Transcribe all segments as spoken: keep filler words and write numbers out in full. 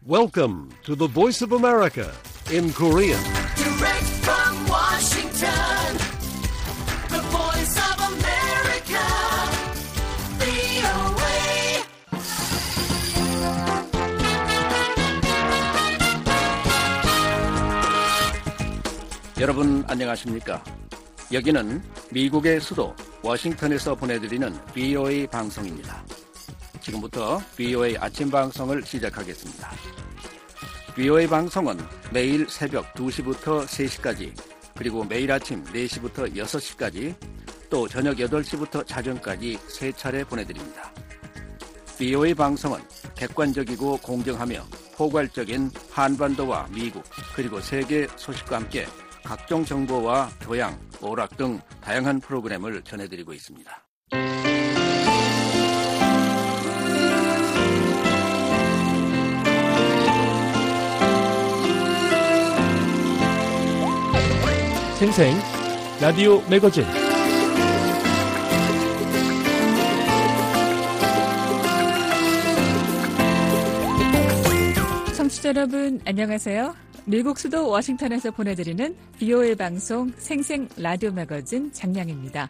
Welcome to the Voice of America in Korean. Direct from Washington, the Voice of America, 브이오에이. 여러분 안녕하십니까? 여기는 미국의 수도 워싱턴에서 보내드리는 브이오에이 방송입니다. 지금부터 브이오에이 아침 방송을 시작하겠습니다. 브이오에이 방송은 매일 새벽 두 시부터 세 시까지, 그리고 매일 아침 네 시부터 여섯 시까지, 또 저녁 여덟 시부터 자정까지 세 차례 보내드립니다. 브이오에이 방송은 객관적이고 공정하며 포괄적인 한반도와 미국, 그리고 세계 소식과 함께 각종 정보와 교양, 오락 등 다양한 프로그램을 전해드리고 있습니다. 생생 라디오 매거진 청취자 여러분 안녕하세요. 미국 수도 워싱턴에서 보내드리는 브이오에이 방송 생생 라디오 매거진 장량입니다.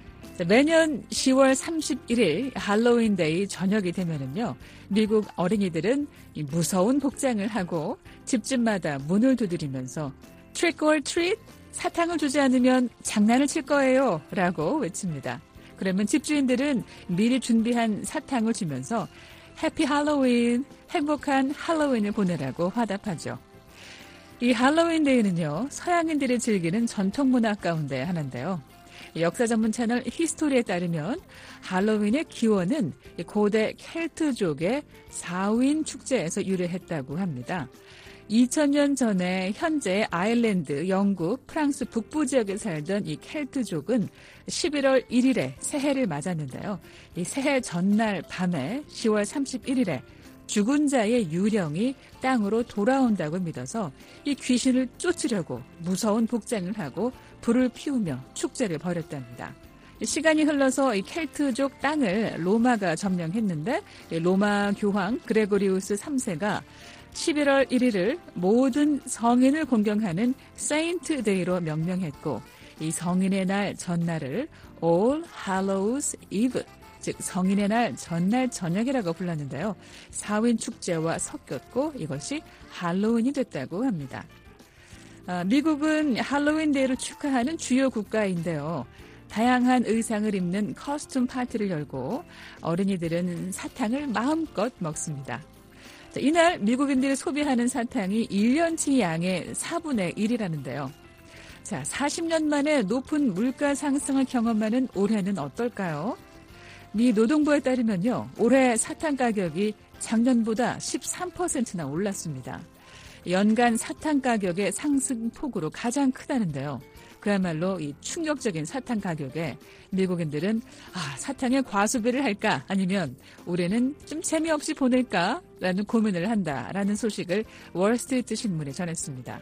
매년 시월 삼십일일 할로윈데이 저녁이 되면은요, 미국 어린이들은 무서운 복장을 하고 집집마다 문을 두드리면서 Trick or treat? 사탕을 주지 않으면 장난을 칠 거예요 라고 외칩니다. 그러면 집주인들은 미리 준비한 사탕을 주면서 해피 할로윈, 행복한 할로윈을 보내라고 화답하죠. 이 할로윈 데이는요, 서양인들이 즐기는 전통문화 가운데 하나인데요. 역사 전문 채널 히스토리에 따르면 할로윈의 기원은 고대 켈트족의 사윈 축제에서 유래했다고 합니다. 이천 년 전에 현재 아일랜드, 영국, 프랑스 북부 지역에 살던 이 켈트족은 십일월 일일에 새해를 맞았는데요. 이 새해 전날 밤에 시월 삼십일일에 죽은 자의 유령이 땅으로 돌아온다고 믿어서 이 귀신을 쫓으려고 무서운 복장을 하고 불을 피우며 축제를 벌였답니다. 시간이 흘러서 이 켈트족 땅을 로마가 점령했는데 로마 교황 그레고리우스 삼 세가 십일월 일일을 모든 성인을 공경하는 세인트 데이로 명명했고, 이 성인의 날 전날을 All Hallows Eve, 즉 성인의 날 전날 저녁이라고 불렀는데요. 사윈 축제와 섞였고 이것이 할로윈이 됐다고 합니다. 아, 미국은 할로윈 데이를 축하하는 주요 국가인데요. 다양한 의상을 입는 커스텀 파티를 열고 어린이들은 사탕을 마음껏 먹습니다. 자, 이날 미국인들이 소비하는 사탕이 일 년치 양의 사분의 일이라는데요. 자, 사십 년 만에 높은 물가 상승을 경험하는 올해는 어떨까요? 미 노동부에 따르면요, 올해 사탕 가격이 작년보다 십삼 퍼센트나 올랐습니다. 연간 사탕 가격의 상승폭으로 가장 크다는데요. 그야말로 이 충격적인 사탕 가격에 미국인들은 아, 사탕에 과소비를 할까 아니면 올해는 좀 재미없이 보낼까라는 고민을 한다라는 소식을 월스트리트 신문에 전했습니다.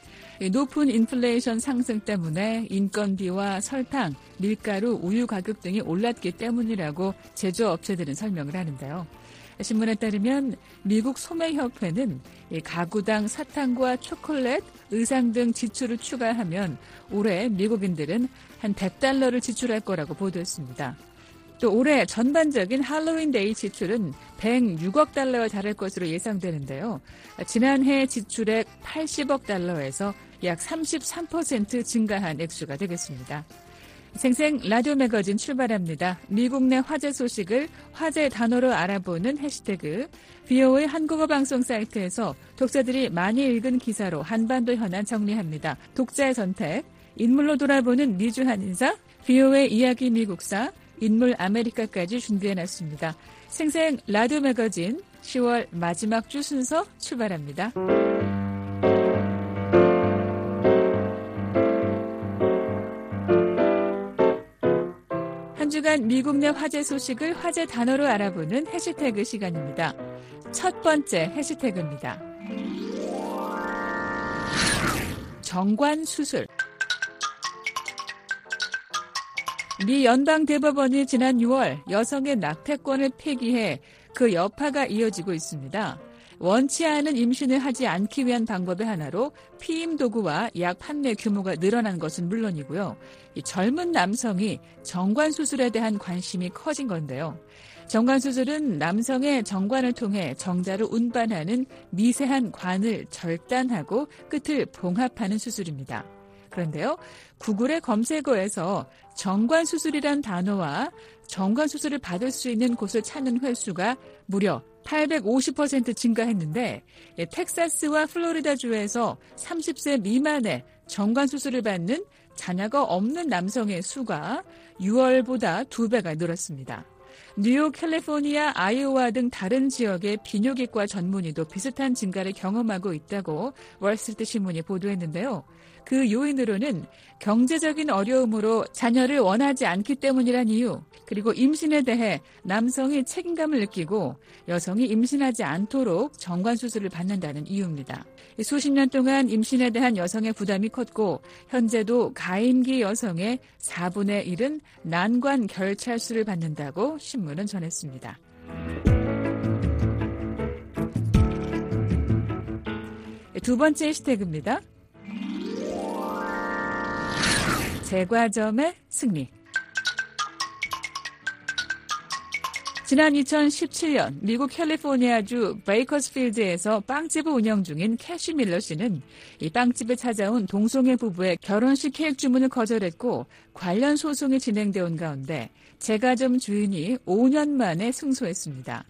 높은 인플레이션 상승 때문에 인건비와 설탕, 밀가루, 우유 가격 등이 올랐기 때문이라고 제조업체들은 설명을 하는데요. 신문에 따르면 미국 소매협회는 가구당 사탕과 초콜릿, 의상 등 지출을 추가하면 올해 미국인들은 한 백 달러를 지출할 거라고 보도했습니다. 또 올해 전반적인 할로윈데이 지출은 백육억 달러에 달할 것으로 예상되는데요. 지난해 지출액 팔십억 달러에서 약 삼십삼 퍼센트 증가한 액수가 되겠습니다. 생생 라디오 매거진 출발합니다. 미국 내 화제 소식을 화제 단어로 알아보는 해시태그 브이오에이 한국어 방송 사이트에서 독자들이 많이 읽은 기사로 한반도 현안 정리합니다. 독자의 선택, 인물로 돌아보는 미주 한인사, 브이오에이 이야기 미국사, 인물 아메리카까지 준비해놨습니다. 생생 라디오 매거진 시월 마지막 주 순서 출발합니다. 한 주간 미국 내 화제 소식을 화제 단어로 알아보는 해시태그 시간입니다. 첫 번째 해시태그입니다. 정관 수술. 미 연방대법원이 지난 유월 여성의 낙태권을 폐기해 그 여파가 이어지고 있습니다. 원치 않은 임신을 하지 않기 위한 방법의 하나로 피임 도구와 약 판매 규모가 늘어난 것은 물론이고요. 이 젊은 남성이 정관 수술에 대한 관심이 커진 건데요. 정관 수술은 남성의 정관을 통해 정자를 운반하는 미세한 관을 절단하고 끝을 봉합하는 수술입니다. 그런데요, 구글의 검색어에서 정관 수술이란 단어와 정관 수술을 받을 수 있는 곳을 찾는 횟수가 무려 팔백오십 퍼센트 증가했는데, 텍사스와 플로리다주에서 삼십 세 미만의 정관 수술을 받는 자녀가 없는 남성의 수가 유월보다 두 배가 늘었습니다. 뉴욕, 캘리포니아, 아이오와 등 다른 지역의 비뇨기과 전문의도 비슷한 증가를 경험하고 있다고 월스트리트 신문이 보도했는데요. 그 요인으로는 경제적인 어려움으로 자녀를 원하지 않기 때문이란 이유, 그리고 임신에 대해 남성이 책임감을 느끼고 여성이 임신하지 않도록 정관수술을 받는다는 이유입니다. 수십 년 동안 임신에 대한 여성의 부담이 컸고 현재도 가임기 여성의 사분의 일은 난관 결찰수를 받는다고 신문은 전했습니다. 두 번째 해시태그입니다. 제과점의 승리. 지난 이천십칠 년 미국 캘리포니아주 베이커스필드에서 빵집을 운영 중인 캐시 밀러 씨는 이 빵집에 찾아온 동성애 부부의 결혼식 케이크 주문을 거절했고 관련 소송이 진행되어 온 가운데 제과점 주인이 오 년 만에 승소했습니다.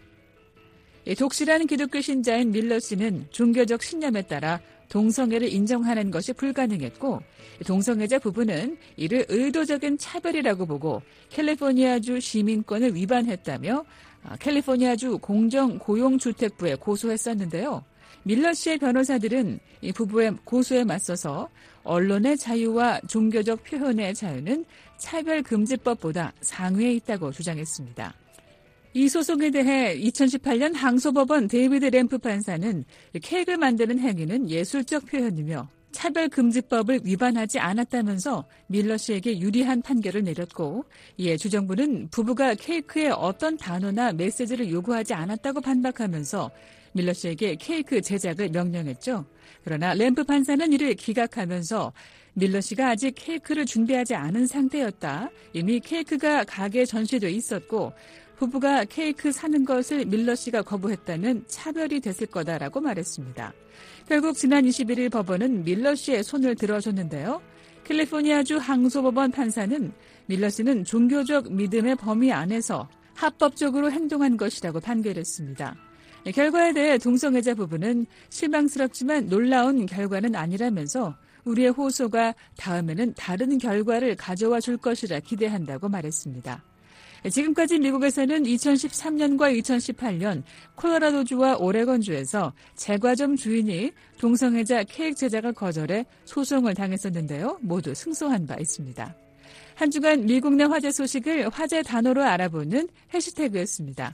독실한 기독교 신자인 밀러 씨는 종교적 신념에 따라 동성애를 인정하는 것이 불가능했고 동성애자 부부는 이를 의도적인 차별이라고 보고 캘리포니아주 시민권을 위반했다며 캘리포니아주 공정고용주택부에 고소했었는데요. 밀러 씨의 변호사들은 이 부부의 고소에 맞서서 언론의 자유와 종교적 표현의 자유는 차별금지법보다 상위에 있다고 주장했습니다. 이 소송에 대해 이천십팔 년 항소법원 데이비드 램프 판사는 케이크를 만드는 행위는 예술적 표현이며 차별금지법을 위반하지 않았다면서 밀러 씨에게 유리한 판결을 내렸고 이에 주정부는 부부가 케이크에 어떤 단어나 메시지를 요구하지 않았다고 반박하면서 밀러 씨에게 케이크 제작을 명령했죠. 그러나 램프 판사는 이를 기각하면서 밀러 씨가 아직 케이크를 준비하지 않은 상태였다. 이미 케이크가 가게에 전시돼 있었고 부부가 케이크 사는 것을 밀러 씨가 거부했다면 차별이 됐을 거다라고 말했습니다. 결국 지난 이십일 일 법원은 밀러 씨의 손을 들어줬는데요. 캘리포니아주 항소법원 판사는 밀러 씨는 종교적 믿음의 범위 안에서 합법적으로 행동한 것이라고 판결했습니다. 결과에 대해 동성애자 부부는 실망스럽지만 놀라운 결과는 아니라면서 우리의 호소가 다음에는 다른 결과를 가져와 줄 것이라 기대한다고 말했습니다. 지금까지 미국에서는 이천십삼 년과 이천십팔 년 콜로라도주와 오레곤주에서 제과점 주인이 동성애자 케이크 제작을 거절해 소송을 당했었는데요. 모두 승소한 바 있습니다. 한 주간 미국 내 화제 소식을 화제 단어로 알아보는 해시태그였습니다.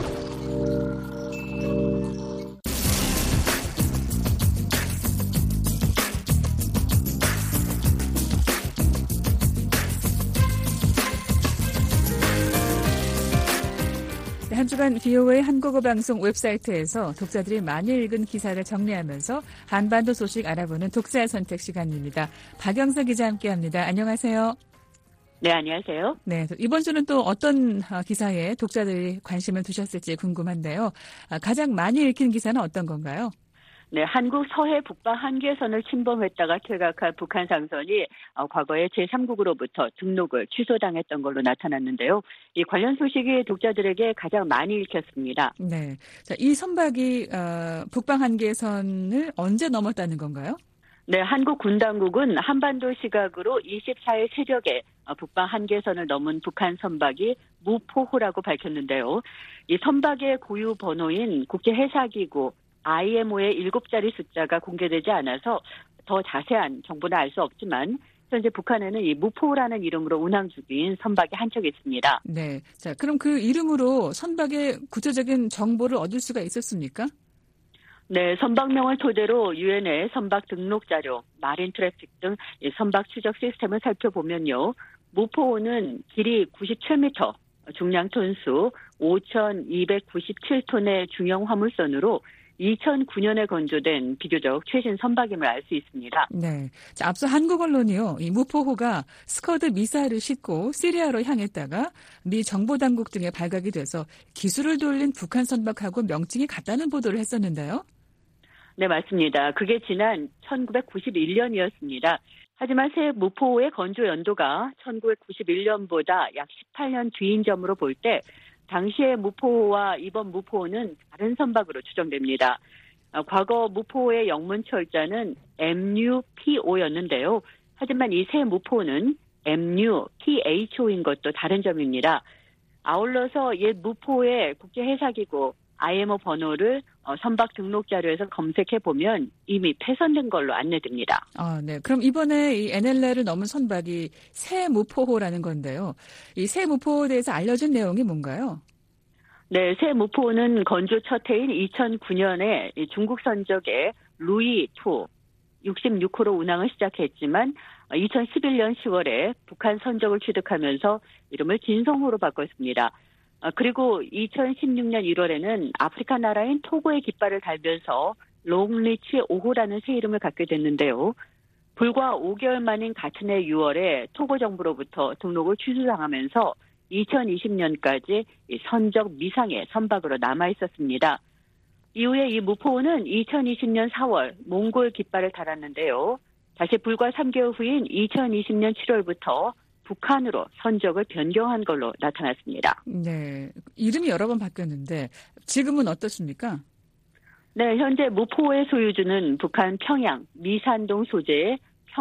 한 주간 비오에이 한국어 방송 웹사이트에서 독자들이 많이 읽은 기사를 정리하면서 한반도 소식 알아보는 독자 선택 시간입니다. 박영서 기자 함께합니다. 안녕하세요. 네, 안녕하세요. 네, 이번 주는 또 어떤 기사에 독자들이 관심을 두셨을지 궁금한데요. 가장 많이 읽힌 기사는 어떤 건가요? 네, 한국 서해 북방 한계선을 침범했다가 퇴각한 북한 상선이 과거에 제삼국으로부터 등록을 취소당했던 걸로 나타났는데요. 이 관련 소식이 독자들에게 가장 많이 읽혔습니다. 네, 자, 이 선박이 어, 북방 한계선을 언제 넘었다는 건가요? 네, 한국 군 당국은 한반도 시각으로 이십사 일 새벽에 북방 한계선을 넘은 북한 선박이 무포호라고 밝혔는데요. 이 선박의 고유 번호인 국제해사기구 아이엠오의 일곱 자리 숫자가 공개되지 않아서 더 자세한 정보는 알 수 없지만 현재 북한에는 이 무포라는 이름으로 운항 중인 선박이 한 척 있습니다. 네, 자 그럼 그 이름으로 선박의 구체적인 정보를 얻을 수가 있었습니까? 네, 선박명을 토대로 유엔의 선박 등록 자료, 마린 트래픽 등 선박 추적 시스템을 살펴보면요. 무포호는 길이 구십칠 미터, 중량 톤수 오천이백구십칠 톤의 중형 화물선으로 이천구 년에 건조된 비교적 최신 선박임을 알 수 있습니다. 네. 자, 앞서 한국 언론이요. 이 무포호가 스커드 미사일을 싣고 시리아로 향했다가 미 정보당국 등에 발각이 돼서 기술을 돌린 북한 선박하고 명칭이 같다는 보도를 했었는데요. 네, 맞습니다. 그게 지난 천구백구십일 년이었습니다. 하지만 새 무포호의 건조 연도가 천구백구십일 년보다 약 십팔 년 뒤인 점으로 볼 때 당시의 무포호와 이번 무포호는 다른 선박으로 추정됩니다. 어, 과거 무포호의 영문 철자는 엠유피오였는데요. 하지만 이 새 무포호는 엠유피에이치오인 것도 다른 점입니다. 아울러서 옛 무포호의 국제해사기구 아이엠오 번호를 어, 선박 등록 자료에서 검색해 보면 이미 폐선된 걸로 안내됩니다. 아, 네. 그럼 이번에 이 엔엘엘을 넘은 선박이 새 무포호라는 건데요. 이 새 무포호에 대해서 알려진 내용이 뭔가요? 네, 새 무포호는 건조 첫 해인 이천구 년에 중국 선적의 루이 투 육십육 호로 운항을 시작했지만 이천십일 년 시월에 북한 선적을 취득하면서 이름을 진성호로 바꿨습니다. 그리고 이천십육 년 일월에는 아프리카 나라인 토고의 깃발을 달면서 롱리치 오 호라는 새 이름을 갖게 됐는데요. 불과 오 개월 만인 같은 해 유월에 토고 정부로부터 등록을 취소당하면서 이천이십 년까지 선적 미상의 선박으로 남아있었습니다. 이후에 이 무포호는 이천이십 년 사월 몽골 깃발을 달았는데요. 다시 불과 삼 개월 후인 이천이십 년 칠월부터 북한으로 선적을 변경한 걸로 나타났습니다. 네, 이름이 여러 번 바뀌었는데 지금은 어떻습니까? 네, 현재 무포호의 소유주는 북한 평양 미산동 소재의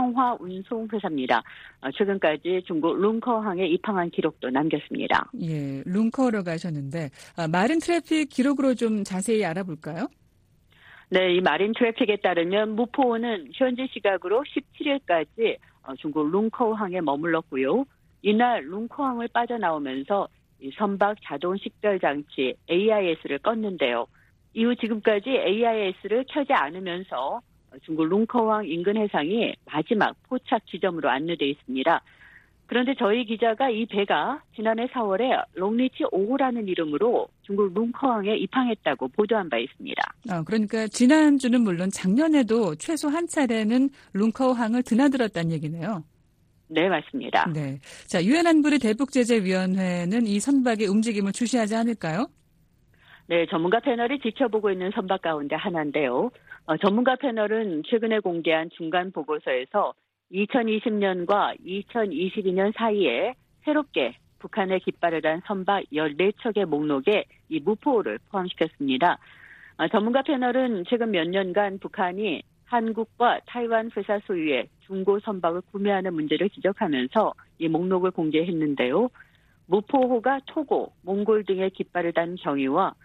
평화운송회사입니다. 최근까지 중국 룽커항에 입항한 기록도 남겼습니다. 예, 룽커로 가셨는데 아, 마린 트래픽 기록으로 좀 자세히 알아볼까요? 네, 이 마린 트래픽에 따르면 무포호는 현지 시각으로 십칠 일까지 중국 룽커항에 머물렀고요. 이날 룽커항을 빠져나오면서 이 선박 자동 식별 장치 에이아이에스를 껐는데요. 이후 지금까지 에이아이에스를 켜지 않으면서 중국 룽커항 인근 해상이 마지막 포착 지점으로 안내돼 있습니다. 그런데 저희 기자가 이 배가 지난해 사월에 롱리치 오 호라는 이름으로 중국 룽커항에 입항했다고 보도한 바 있습니다. 아, 그러니까 지난주는 물론 작년에도 최소 한 차례는 룽커항을 드나들었다는 얘기네요. 네, 맞습니다. 네. 자, 유엔 안보리 대북제재위원회는 이 선박의 움직임을 주시하지 않을까요? 네, 전문가 패널이 지켜보고 있는 선박 가운데 하나인데요. 어, 전문가 패널은 최근에 공개한 중간 보고서에서 이천이십 년과 이천이십이 년 사이에 새롭게 북한의 깃발을 단 선박 열네 척의 목록에 이 무포호를 포함시켰습니다. 어, 전문가 패널은 최근 몇 년간 북한이 한국과 타이완 회사 소유의 중고 선박을 구매하는 문제를 지적하면서 이 목록을 공개했는데요. 무포호가 토고, 몽골 등의 깃발을 단 경위와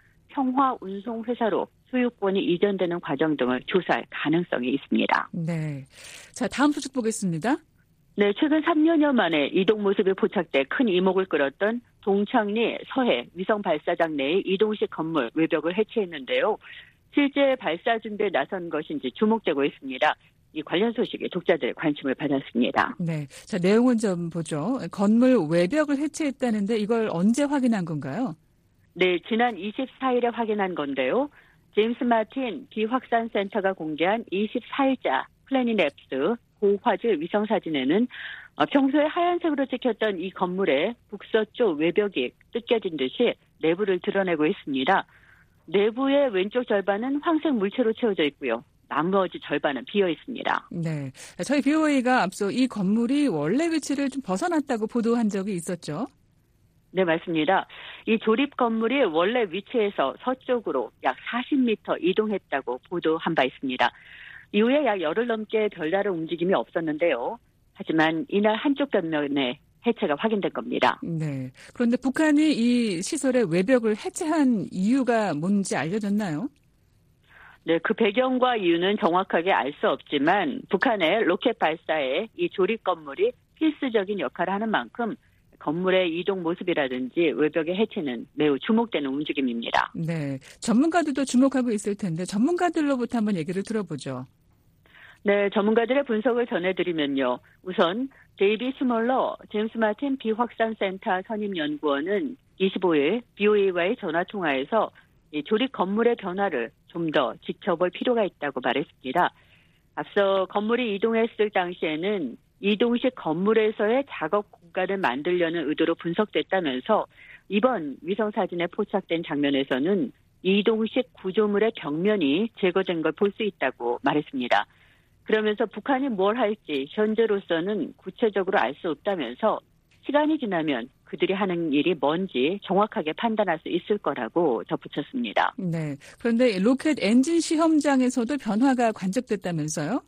평화운송회사로 소유권이 이전되는 과정 등을 조사할 가능성이 있습니다. 네. 자, 다음 소식 보겠습니다. 네, 최근 삼 년여 만에 이동 모습이 포착돼 큰 이목을 끌었던 동창리 서해 위성 발사장 내의 이동식 건물 외벽을 해체했는데요. 실제 발사 준비에 나선 것인지 주목되고 있습니다. 이 관련 소식에 독자들의 관심을 받았습니다. 네. 자, 내용은 좀 보죠. 건물 외벽을 해체했다는데 이걸 언제 확인한 건가요? 네, 지난 이십사 일에 확인한 건데요. 제임스 마틴 비확산센터가 공개한 이십사 일자 플래닛앱스 고화질 위성사진에는 평소에 하얀색으로 찍혔던 이 건물의 북서쪽 외벽이 뜯겨진 듯이 내부를 드러내고 있습니다. 내부의 왼쪽 절반은 황색 물체로 채워져 있고요. 나머지 절반은 비어 있습니다. 네. 저희 비오에이가 앞서 이 건물이 원래 위치를 좀 벗어났다고 보도한 적이 있었죠. 네, 맞습니다. 이 조립 건물이 원래 위치에서 서쪽으로 약 사십 미터 이동했다고 보도한 바 있습니다. 이후에 약 열흘 넘게 별다른 움직임이 없었는데요. 하지만 이날 한쪽 벽면에 해체가 확인된 겁니다. 네. 그런데 북한이 이 시설의 외벽을 해체한 이유가 뭔지 알려졌나요? 네, 그 배경과 이유는 정확하게 알 수 없지만 북한의 로켓 발사에 이 조립 건물이 필수적인 역할을 하는 만큼 건물의 이동 모습이라든지 외벽의 해체는 매우 주목되는 움직임입니다. 네, 전문가들도 주목하고 있을 텐데 전문가들로부터 한번 얘기를 들어보죠. 네, 전문가들의 분석을 전해드리면요. 우선 데이비 스몰러 제임스 마틴 비확산센터 선임연구원은 이십오 일 비오에이와의 전화통화에서 이 조립 건물의 변화를 좀 더 지켜볼 필요가 있다고 말했습니다. 앞서 건물이 이동했을 당시에는 이동식 건물에서의 작업 공간을 만들려는 의도로 분석됐다면서 이번 위성사진에 포착된 장면에서는 이동식 구조물의 벽면이 제거된 걸 볼 수 있다고 말했습니다. 그러면서 북한이 뭘 할지 현재로서는 구체적으로 알 수 없다면서 시간이 지나면 그들이 하는 일이 뭔지 정확하게 판단할 수 있을 거라고 덧붙였습니다. 네. 그런데 로켓 엔진 시험장에서도 변화가 관측됐다면서요?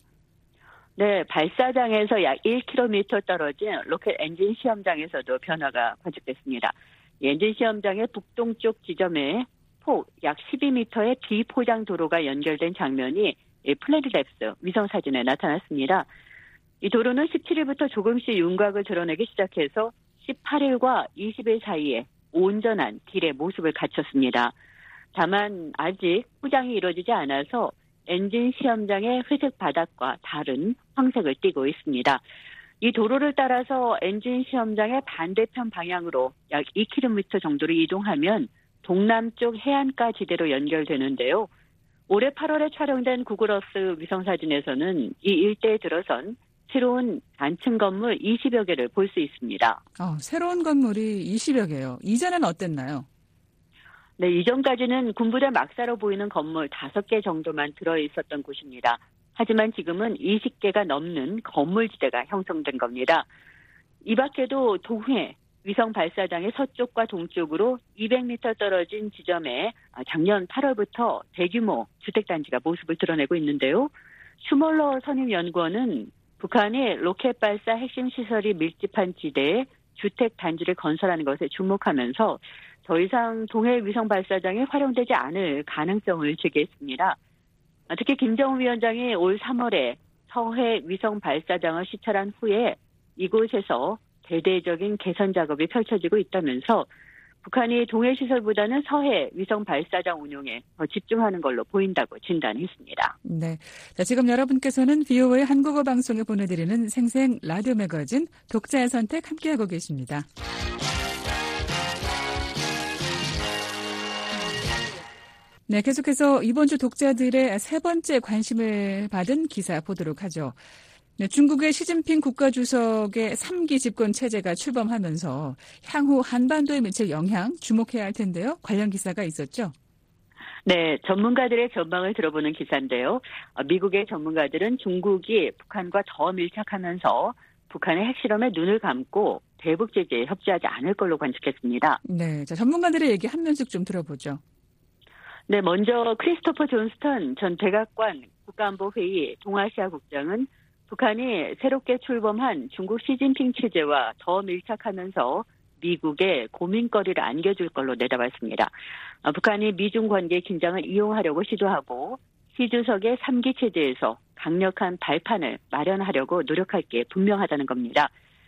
네, 발사장에서 약 일 킬로미터 떨어진 로켓 엔진 시험장에서도 변화가 관측됐습니다. 엔진 시험장의 북동쪽 지점에 폭 약 십이 미터의 비포장 도로가 연결된 장면이 플래닛랩스 위성사진에 나타났습니다. 이 도로는 십칠 일부터 조금씩 윤곽을 드러내기 시작해서 십팔 일과 이십 일 사이에 온전한 길의 모습을 갖췄습니다. 다만 아직 포장이 이루어지지 않아서 엔진 시험장의 회색 바닥과 다른 황색을 띠고 있습니다. 이 도로를 따라서 엔진 시험장의 반대편 방향으로 약 이 킬로미터 정도를 이동하면 동남쪽 해안가 지대로 연결되는데요. 올해 팔월에 촬영된 구글어스 위성사진에서는 이 일대에 들어선 새로운 단층 건물 이십여 개를 볼 수 있습니다. 어, 새로운 건물이 이십여 개요. 이전엔 어땠나요? 네, 이전까지는 군부대 막사로 보이는 건물 다섯 개 정도만 들어있었던 곳입니다. 하지만 지금은 이십 개가 넘는 건물지대가 형성된 겁니다. 이 밖에도 동해 위성 발사장의 서쪽과 동쪽으로 이백 미터 떨어진 지점에 작년 팔월부터 대규모 주택단지가 모습을 드러내고 있는데요. 슈몰러 선임연구원은 북한이 로켓 발사 핵심 시설이 밀집한 지대에 주택단지를 건설하는 것에 주목하면서 더 이상 동해 위성 발사장이 활용되지 않을 가능성을 제기했습니다. 특히 김정은 위원장이 올 삼월에 서해 위성 발사장을 시찰한 후에 이곳에서 대대적인 개선 작업이 펼쳐지고 있다면서 북한이 동해 시설보다는 서해 위성 발사장 운용에 더 집중하는 걸로 보인다고 진단했습니다. 네, 자, 지금 여러분께서는 비오에이 한국어 방송에 보내드리는 생생 라디오 매거진 독자의 선택 함께하고 계십니다. 네, 계속해서 이번 주 독자들의 세 번째 관심을 받은 기사 보도록 하죠. 네, 중국의 시진핑 국가주석의 삼 기 집권 체제가 출범하면서 향후 한반도에 미칠 영향 주목해야 할 텐데요. 관련 기사가 있었죠? 네, 전문가들의 전망을 들어보는 기사인데요. 미국의 전문가들은 중국이 북한과 더 밀착하면서 북한의 핵실험에 눈을 감고 대북 제재에 협조하지 않을 걸로 관측했습니다. 네, 자, 전문가들의 얘기 한 면씩 좀 들어보죠. 네, 먼저 크리스토퍼 존스턴 전 백악관 국가안보회의 동아시아 국장은 북한이 새롭게 출범한 중국 시진핑 체제와 더 밀착하면서 미국에 고민거리를 안겨줄 걸로 내다봤습니다. 북한이 미중 관계 긴장을 이용하려고 시도하고 시 주석의 삼 기 체제에서 강력한 발판을 마련하려고 노력할 게 분명하다는 겁니다.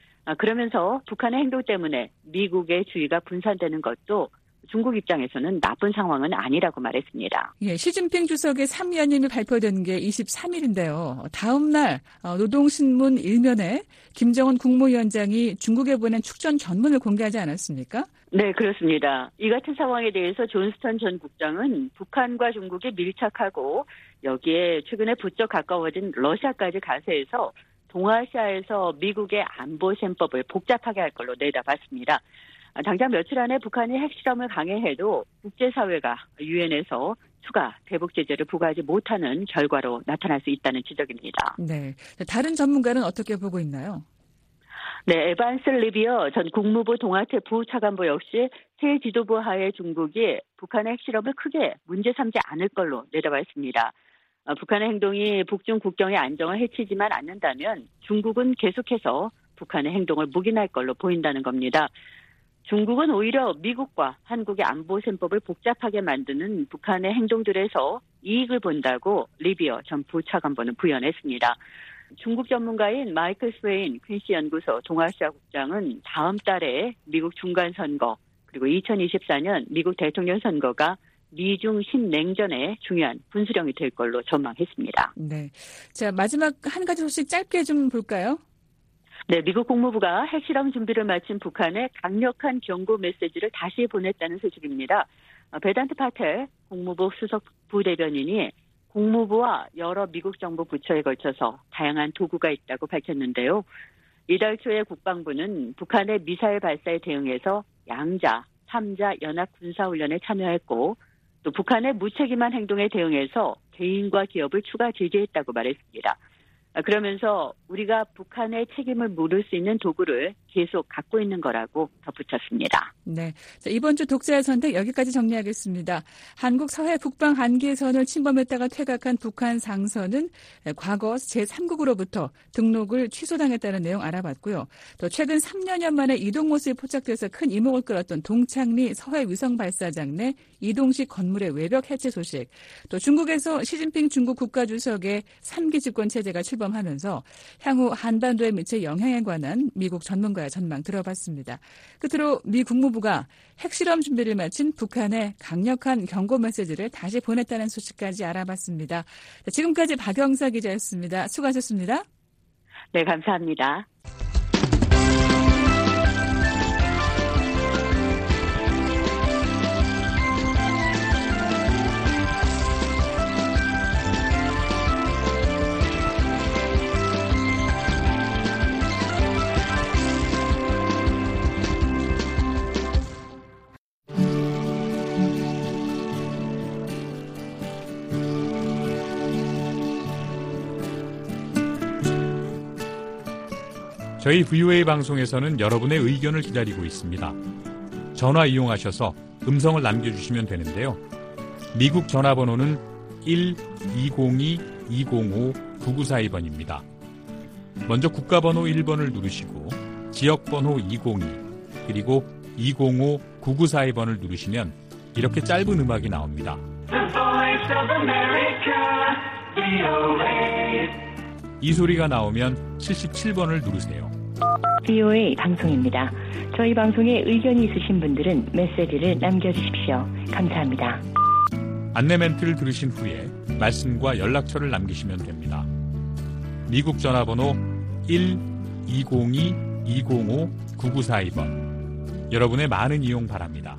그러면서 북한의 행동 때문에 미국의 주의가 분산되는 것도 중국 입장에서는 나쁜 상황은 아니라고 말했습니다. 예, 시진핑 주석의 삼 연임이 발표된 게 이십삼 일인데요. 다음 날 노동신문 일면에 김정은 국무위원장이 중국에 보낸 축전 전문을 공개하지 않았습니까? 네, 그렇습니다. 이 같은 상황에 대해서 존스턴 전 국장은 북한과 중국이 밀착하고 여기에 최근에 부쩍 가까워진 러시아까지 가세해서 동아시아에서 미국의 안보 셈법을 복잡하게 할 걸로 내다봤습니다. 당장 며칠 안에 북한이 핵실험을 강행해도 국제사회가 유엔에서 추가 대북 제재를 부과하지 못하는 결과로 나타날 수 있다는 지적입니다. 네, 다른 전문가는 어떻게 보고 있나요? 네, 에반스 리비어 전 국무부 동아태 부차관보 역시 새 지도부 하에 중국이 북한의 핵실험을 크게 문제 삼지 않을 걸로 내다봤습니다. 북한의 행동이 북중 국경의 안정을 해치지만 않는다면 중국은 계속해서 북한의 행동을 묵인할 걸로 보인다는 겁니다. 중국은 오히려 미국과 한국의 안보 셈법을 복잡하게 만드는 북한의 행동들에서 이익을 본다고 리비어 전 부차관보는 부연했습니다. 중국 전문가인 마이클 스웨인 퀸시 연구소 동아시아 국장은 다음 달에 미국 중간선거 그리고 이천이십사 년 미국 대통령 선거가 미중 신냉전의 중요한 분수령이 될 걸로 전망했습니다. 네, 자 마지막 한 가지 소식 짧게 좀 볼까요? 네, 미국 국무부가 핵실험 준비를 마친 북한에 강력한 경고 메시지를 다시 보냈다는 소식입니다. 베단트 파텔 국무부 수석 부대변인이 국무부와 여러 미국 정부 부처에 걸쳐서 다양한 도구가 있다고 밝혔는데요. 이달 초에 국방부는 북한의 미사일 발사에 대응해서 양자, 삼자 연합 군사훈련에 참여했고 또 북한의 무책임한 행동에 대응해서 개인과 기업을 추가 제재했다고 말했습니다. 그러면서 우리가 북한의 책임을 물을 수 있는 도구를 계속 갖고 있는 거라고 덧붙였습니다. 네, 자, 이번 주 독자의 선택 여기까지 정리하겠습니다. 한국 서해 북방 한계선을 침범했다가 퇴각한 북한 상선은 과거 제삼국으로부터 등록을 취소당했다는 내용 알아봤고요. 또 최근 삼 년여 만에 이동 모습이 포착돼서 큰 이목을 끌었던 동창리 서해 위성 발사장 내 이동식 건물의 외벽 해체 소식, 또 중국에서 시진핑 중국 국가주석의 삼 기 집권 체제가 출범하면서 향후 한반도에 미칠 영향에 관한 미국 전문가의 전망 들어봤습니다. 끝으로 미 국무부가 핵실험 준비를 마친 북한에 강력한 경고 메시지를 다시 보냈다는 소식까지 알아봤습니다. 지금까지 박영사 기자였습니다. 수고하셨습니다. 네, 감사합니다. 저희 브이오에이 방송에서는 여러분의 의견을 기다리고 있습니다. 전화 이용하셔서 음성을 남겨주시면 되는데요. 미국 전화번호는 일 이공이 이공오 구구사이 번입니다. 먼저 국가번호 일 번을 누르시고 지역번호 이공이 그리고 이공오 구구사이 번을 누르시면 이렇게 짧은 음악이 나옵니다. The Voice of America, 브이오에이. 이 소리가 나오면 칠십칠 번을 누르세요. 브이오에이 방송입니다. 저희 방송에 의견이 있으신 분들은 메시지를 남겨주십시오. 감사합니다. 안내 멘트를 들으신 후에 말씀과 연락처를 남기시면 됩니다. 미국 전화번호 일 이공이 이공오 구구사이 번. 여러분의 많은 이용 바랍니다.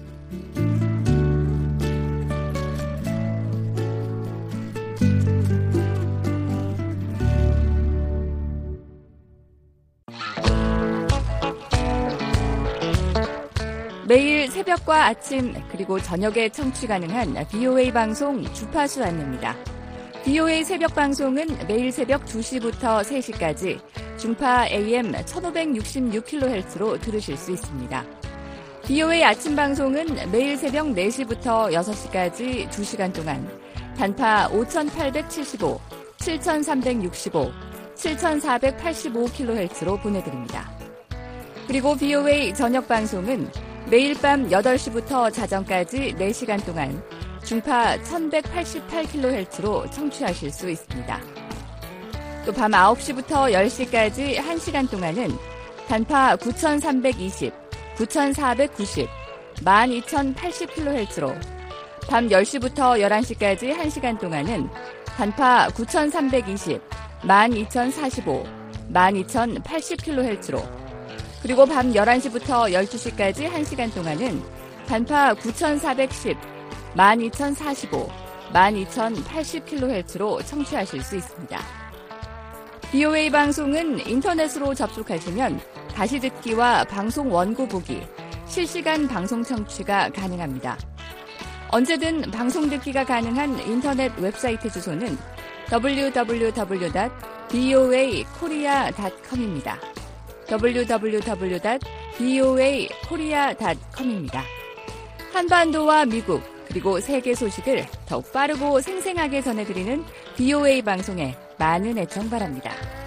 매일 새벽과 아침 그리고 저녁에 청취 가능한 브이오에이 방송 주파수 안내입니다. 브이오에이 새벽 방송은 매일 새벽 두 시부터 세 시까지 중파 에이엠 천오백육십육 킬로헤르츠로 들으실 수 있습니다. 브이오에이 아침 방송은 매일 새벽 네 시부터 여섯 시까지 두 시간 동안 단파 오천팔백칠십오, 칠천삼백육십오, 칠천사백팔십오 킬로헤르츠로 보내드립니다. 그리고 브이오에이 저녁 방송은 매일 밤 여덟 시부터 자정까지 네 시간 동안 중파 천백팔십팔 킬로헤르츠로 청취하실 수 있습니다. 또 밤 아홉 시부터 열 시까지 한 시간 동안은 단파 구천삼백이십, 구천사백구십, 만 이천팔십 킬로헤르츠로 밤 열 시부터 열한 시까지 한 시간 동안은 단파 구천삼백이십, 만 이천사십오, 만 이천팔십 킬로헤르츠로 그리고 밤 열한 시부터 열두 시까지 한 시간 동안은 단파 구천사백십, 만 이천사십오, 만 이천팔십 킬로헤르츠로 청취하실 수 있습니다. 브이오에이 방송은 인터넷으로 접속하시면 다시 듣기와 방송 원고 보기, 실시간 방송 청취가 가능합니다. 언제든 방송 듣기가 가능한 인터넷 웹사이트 주소는 더블유 더블유 더블유 닷 브이오에이 코리아 닷 컴입니다. 더블유 더블유 더블유 닷 브이오에이 코리아 닷 컴입니다. 한반도와 미국 그리고 세계 소식을 더욱 빠르고 생생하게 전해드리는 브이오에이 방송에 많은 애청 바랍니다.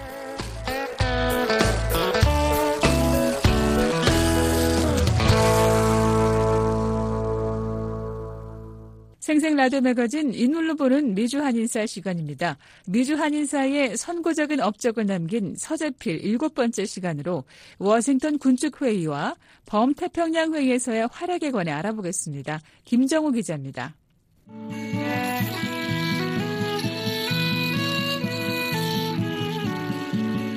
생생 라디오 매거진 인물로 보는 미주 한인사 시간입니다. 미주 한인사의 선고적인 업적을 남긴 서재필 일곱 번째 시간으로 워싱턴 군축회의와 범태평양회의에서의 활약에 관해 알아보겠습니다. 김정우 기자입니다.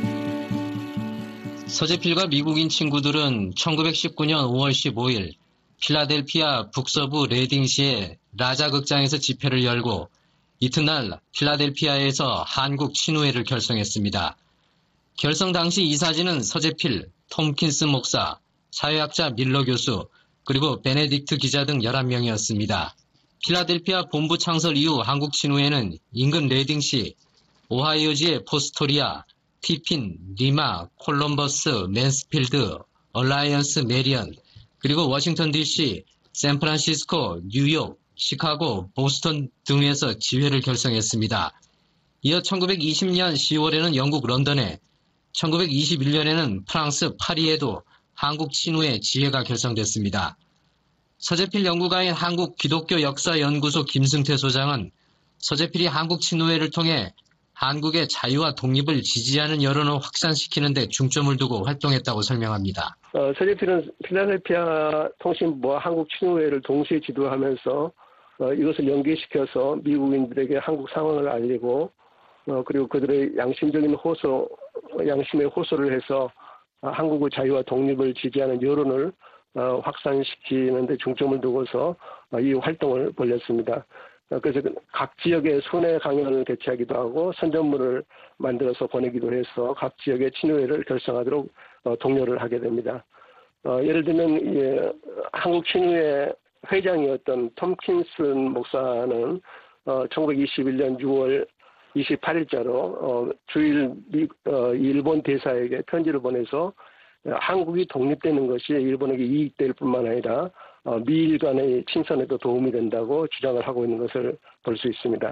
서재필과 미국인 친구들은 천구백십구 년 오월 십오일 필라델피아 북서부 레딩시의 라자 극장에서 집회를 열고 이튿날 필라델피아에서 한국 친우회를 결성했습니다. 결성 당시 이사진은 서재필, 톰킨스 목사, 사회학자 밀러 교수, 그리고 베네딕트 기자 등 열한 명이었습니다. 필라델피아 본부 창설 이후 한국 친우회는 인근 레딩시, 오하이오주의 포스토리아, 피핀, 리마, 콜럼버스, 맨스필드, 얼라이언스 메리언, 그리고 워싱턴 디씨, 샌프란시스코, 뉴욕, 시카고, 보스턴 등에서 지회를 결성했습니다. 이어 천구백이십 년 시월에는 영국 런던에, 천구백이십일 년에는 프랑스 파리에도 한국 친우회 지회가 결성됐습니다. 서재필 연구가인 한국기독교역사연구소 김승태 소장은 서재필이 한국 친우회를 통해 한국의 자유와 독립을 지지하는 여론을 확산시키는 데 중점을 두고 활동했다고 설명합니다. 어, 서재필은 필라델피아 통신부와 한국 친우회를 동시에 지도하면서 어, 이것을 연계시켜서 미국인들에게 한국 상황을 알리고 어, 그리고 그들의 양심적인 호소, 양심의 호소를 해서 어, 한국의 자유와 독립을 지지하는 여론을 어, 확산시키는 데 중점을 두고서 어, 이 활동을 벌였습니다. 그래서 각 지역에 순회 강연을 개최하기도 하고 선전물을 만들어서 보내기도 해서 각 지역의 친우회를 결성하도록 독려를 하게 됩니다. 어, 예를 들면 예, 한국 친우회 회장이었던 톰킨슨 목사는 어, 천구백이십일 년 유월 이십팔일자로 어, 주일 미, 어, 일본 대사에게 편지를 보내서 한국이 독립되는 것이 일본에게 이익될 뿐만 아니라 미일 간의 친선에도 도움이 된다고 주장을 하고 있는 것을 볼 수 있습니다.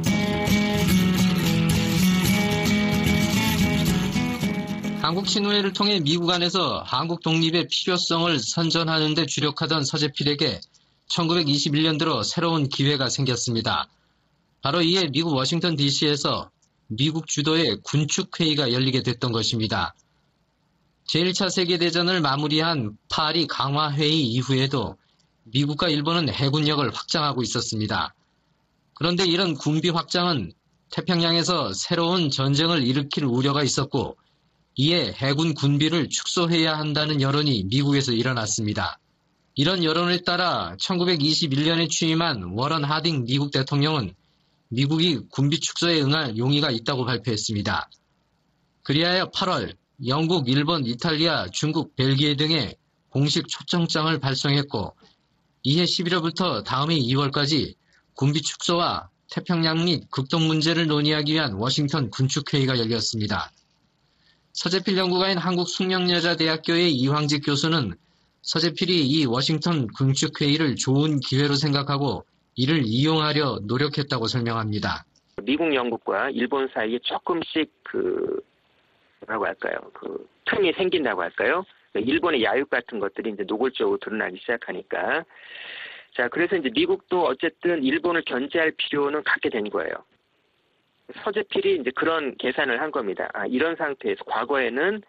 한국 친우회를 통해 미국 안에서 한국 독립의 필요성을 선전하는 데 주력하던 서재필에게 천구백이십일 년 들어 새로운 기회가 생겼습니다. 바로 이에 미국 워싱턴 디씨에서 미국 주도의 군축회의가 열리게 됐던 것입니다. 제일 차 세계대전을 마무리한 파리 강화회의 이후에도 미국과 일본은 해군력을 확장하고 있었습니다. 그런데 이런 군비 확장은 태평양에서 새로운 전쟁을 일으킬 우려가 있었고 이에 해군 군비를 축소해야 한다는 여론이 미국에서 일어났습니다. 이런 여론에 따라 천구백이십일 년에 취임한 워런 하딩 미국 대통령은 미국이 군비 축소에 응할 용의가 있다고 발표했습니다. 그리하여 팔월 영국, 일본, 이탈리아, 중국, 벨기에 등에 공식 초청장을 발송했고 이해 십일월부터 다음 해 이월까지 군비 축소와 태평양 및 극동 문제를 논의하기 위한 워싱턴 군축회의가 열렸습니다. 서재필 연구가인 한국숙명여자대학교의 이황직 교수는 서재필이 이 워싱턴 군축회의를 좋은 기회로 생각하고 이를 이용하려 노력했다고 설명합니다. 미국, 영국과 일본 사이에 조금씩 그 뭐라고 할까요? 그 틈이 생긴다고 할까요? 일본의 야육 같은 것들이 이제 노골적으로 드러나기 시작하니까. 자, 그래서 이제 미국도 어쨌든 일본을 견제할 필요는 갖게 된 거예요. 서재필이 이제 그런 계산을 한 겁니다. 아, 이런 상태에서 과거에는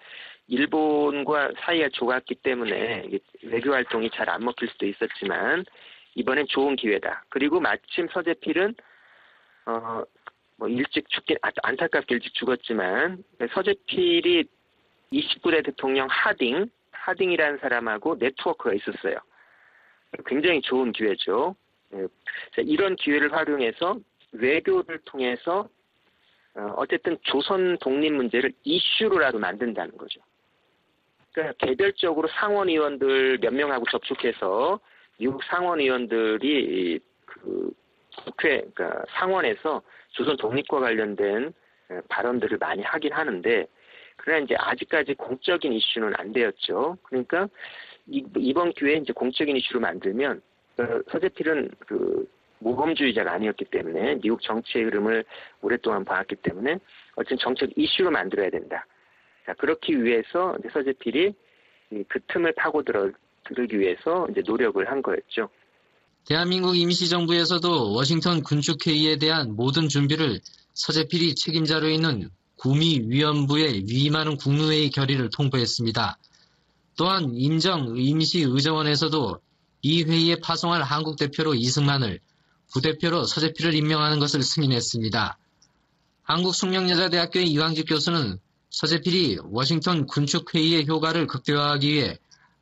일본과 사이가 좋았기 때문에 외교 활동이 잘 안 먹힐 수도 있었지만 이번엔 좋은 기회다. 그리고 마침 서재필은 어, 뭐 일찍 죽긴 안타깝게 일찍 죽었지만 서재필이 이십구 대 대통령 하딩, 하딩이라는 사람하고 네트워크가 있었어요. 굉장히 좋은 기회죠. 이런 기회를 활용해서 외교를 통해서 어쨌든 조선 독립 문제를 이슈로라도 만든다는 거죠. 그러니까 개별적으로 상원의원들 몇 명하고 접촉해서 미국 상원의원들이 그 국회, 그러니까 상원에서 조선 독립과 관련된 발언들을 많이 하긴 하는데, 그러나 이제 아직까지 공적인 이슈는 안 되었죠. 그러니까 이번 기회에 이제 공적인 이슈로 만들면 서재필은 그 모범주의자가 아니었기 때문에 미국 정치의 흐름을 오랫동안 봐왔기 때문에 어쨌든 정책 이슈로 만들어야 된다. 자, 그렇기 위해서 이제 서재필이 그 틈을 파고들어 들기 위해서 이제 노력을 한 거였죠. 대한민국 임시정부에서도 워싱턴 군축회의에 대한 모든 준비를 서재필이 책임자로 있는 구미위원부에 위임하는 국무회의 결의를 통보했습니다. 또한 임정 임시의정원에서도 이 회의에 파송할 한국 대표로 이승만을, 부대표로 서재필을 임명하는 것을 승인했습니다. 한국숙명여자대학교의 이황직 교수는 서재필이 워싱턴 군축회의의 효과를 극대화하기 위해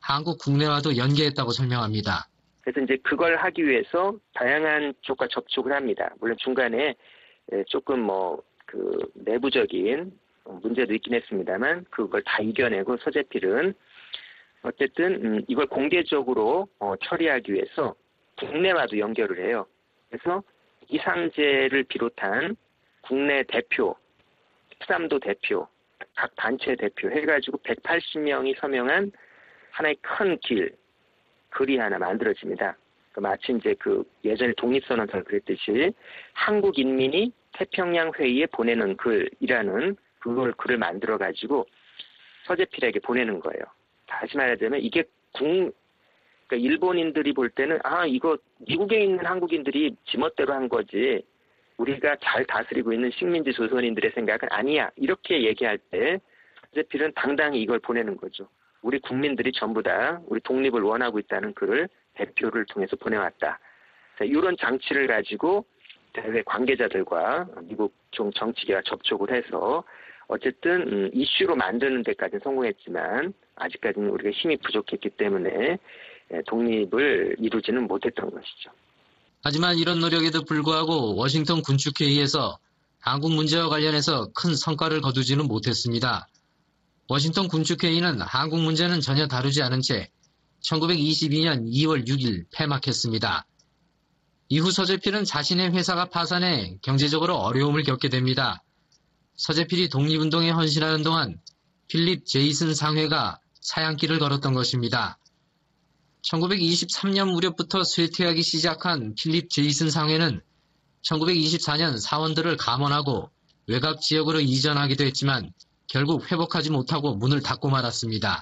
한국 국내와도 연계했다고 설명합니다. 그래서 이제 그걸 하기 위해서 다양한 쪽과 접촉을 합니다. 물론 중간에 조금 뭐 그 내부적인 문제도 있긴 했습니다만 그걸 다 이겨내고 서재필은 어쨌든 이걸 공개적으로 처리하기 위해서 국내와도 연결을 해요. 그래서 이상재를 비롯한 국내 대표, 십삼 도 대표, 각 단체 대표 해가지고 백팔십 명이 서명한 하나의 큰 길, 글이 하나 만들어집니다. 마치 이제 그 예전에 독립선언서를 그랬듯이 한국 인민이 태평양 회의에 보내는 글이라는 그걸 글을 만들어 가지고 서재필에게 보내는 거예요. 다시 말하자면 이게 국 그러니까 일본인들이 볼 때는 아 이거 미국에 있는 한국인들이 지멋대로 한 거지 우리가 잘 다스리고 있는 식민지 조선인들의 생각은 아니야 이렇게 얘기할 때 서재필은 당당히 이걸 보내는 거죠. 우리 국민들이 전부 다 우리 독립을 원하고 있다는 글을 대표를 통해서 보내왔다. 자, 이런 장치를 가지고 대외 관계자들과 미국 정치계와 접촉을 해서 어쨌든 음, 이슈로 만드는 데까지는 성공했지만 아직까지는 우리가 힘이 부족했기 때문에 독립을 이루지는 못했던 것이죠. 하지만 이런 노력에도 불구하고 워싱턴 군축회의에서 한국 문제와 관련해서 큰 성과를 거두지는 못했습니다. 워싱턴 군축회의는 한국 문제는 전혀 다루지 않은 채 천구백이십이 년 이월 육일 폐막했습니다. 이후 서재필은 자신의 회사가 파산해 경제적으로 어려움을 겪게 됩니다. 서재필이 독립운동에 헌신하는 동안 필립 제이슨 상회가 사양길을 걸었던 것입니다. 천구백이십삼 년 무렵부터 쇠퇴하기 시작한 필립 제이슨 상회는 천구백이십사 년 사원들을 감원하고 외곽 지역으로 이전하기도 했지만 결국 회복하지 못하고 문을 닫고 말았습니다.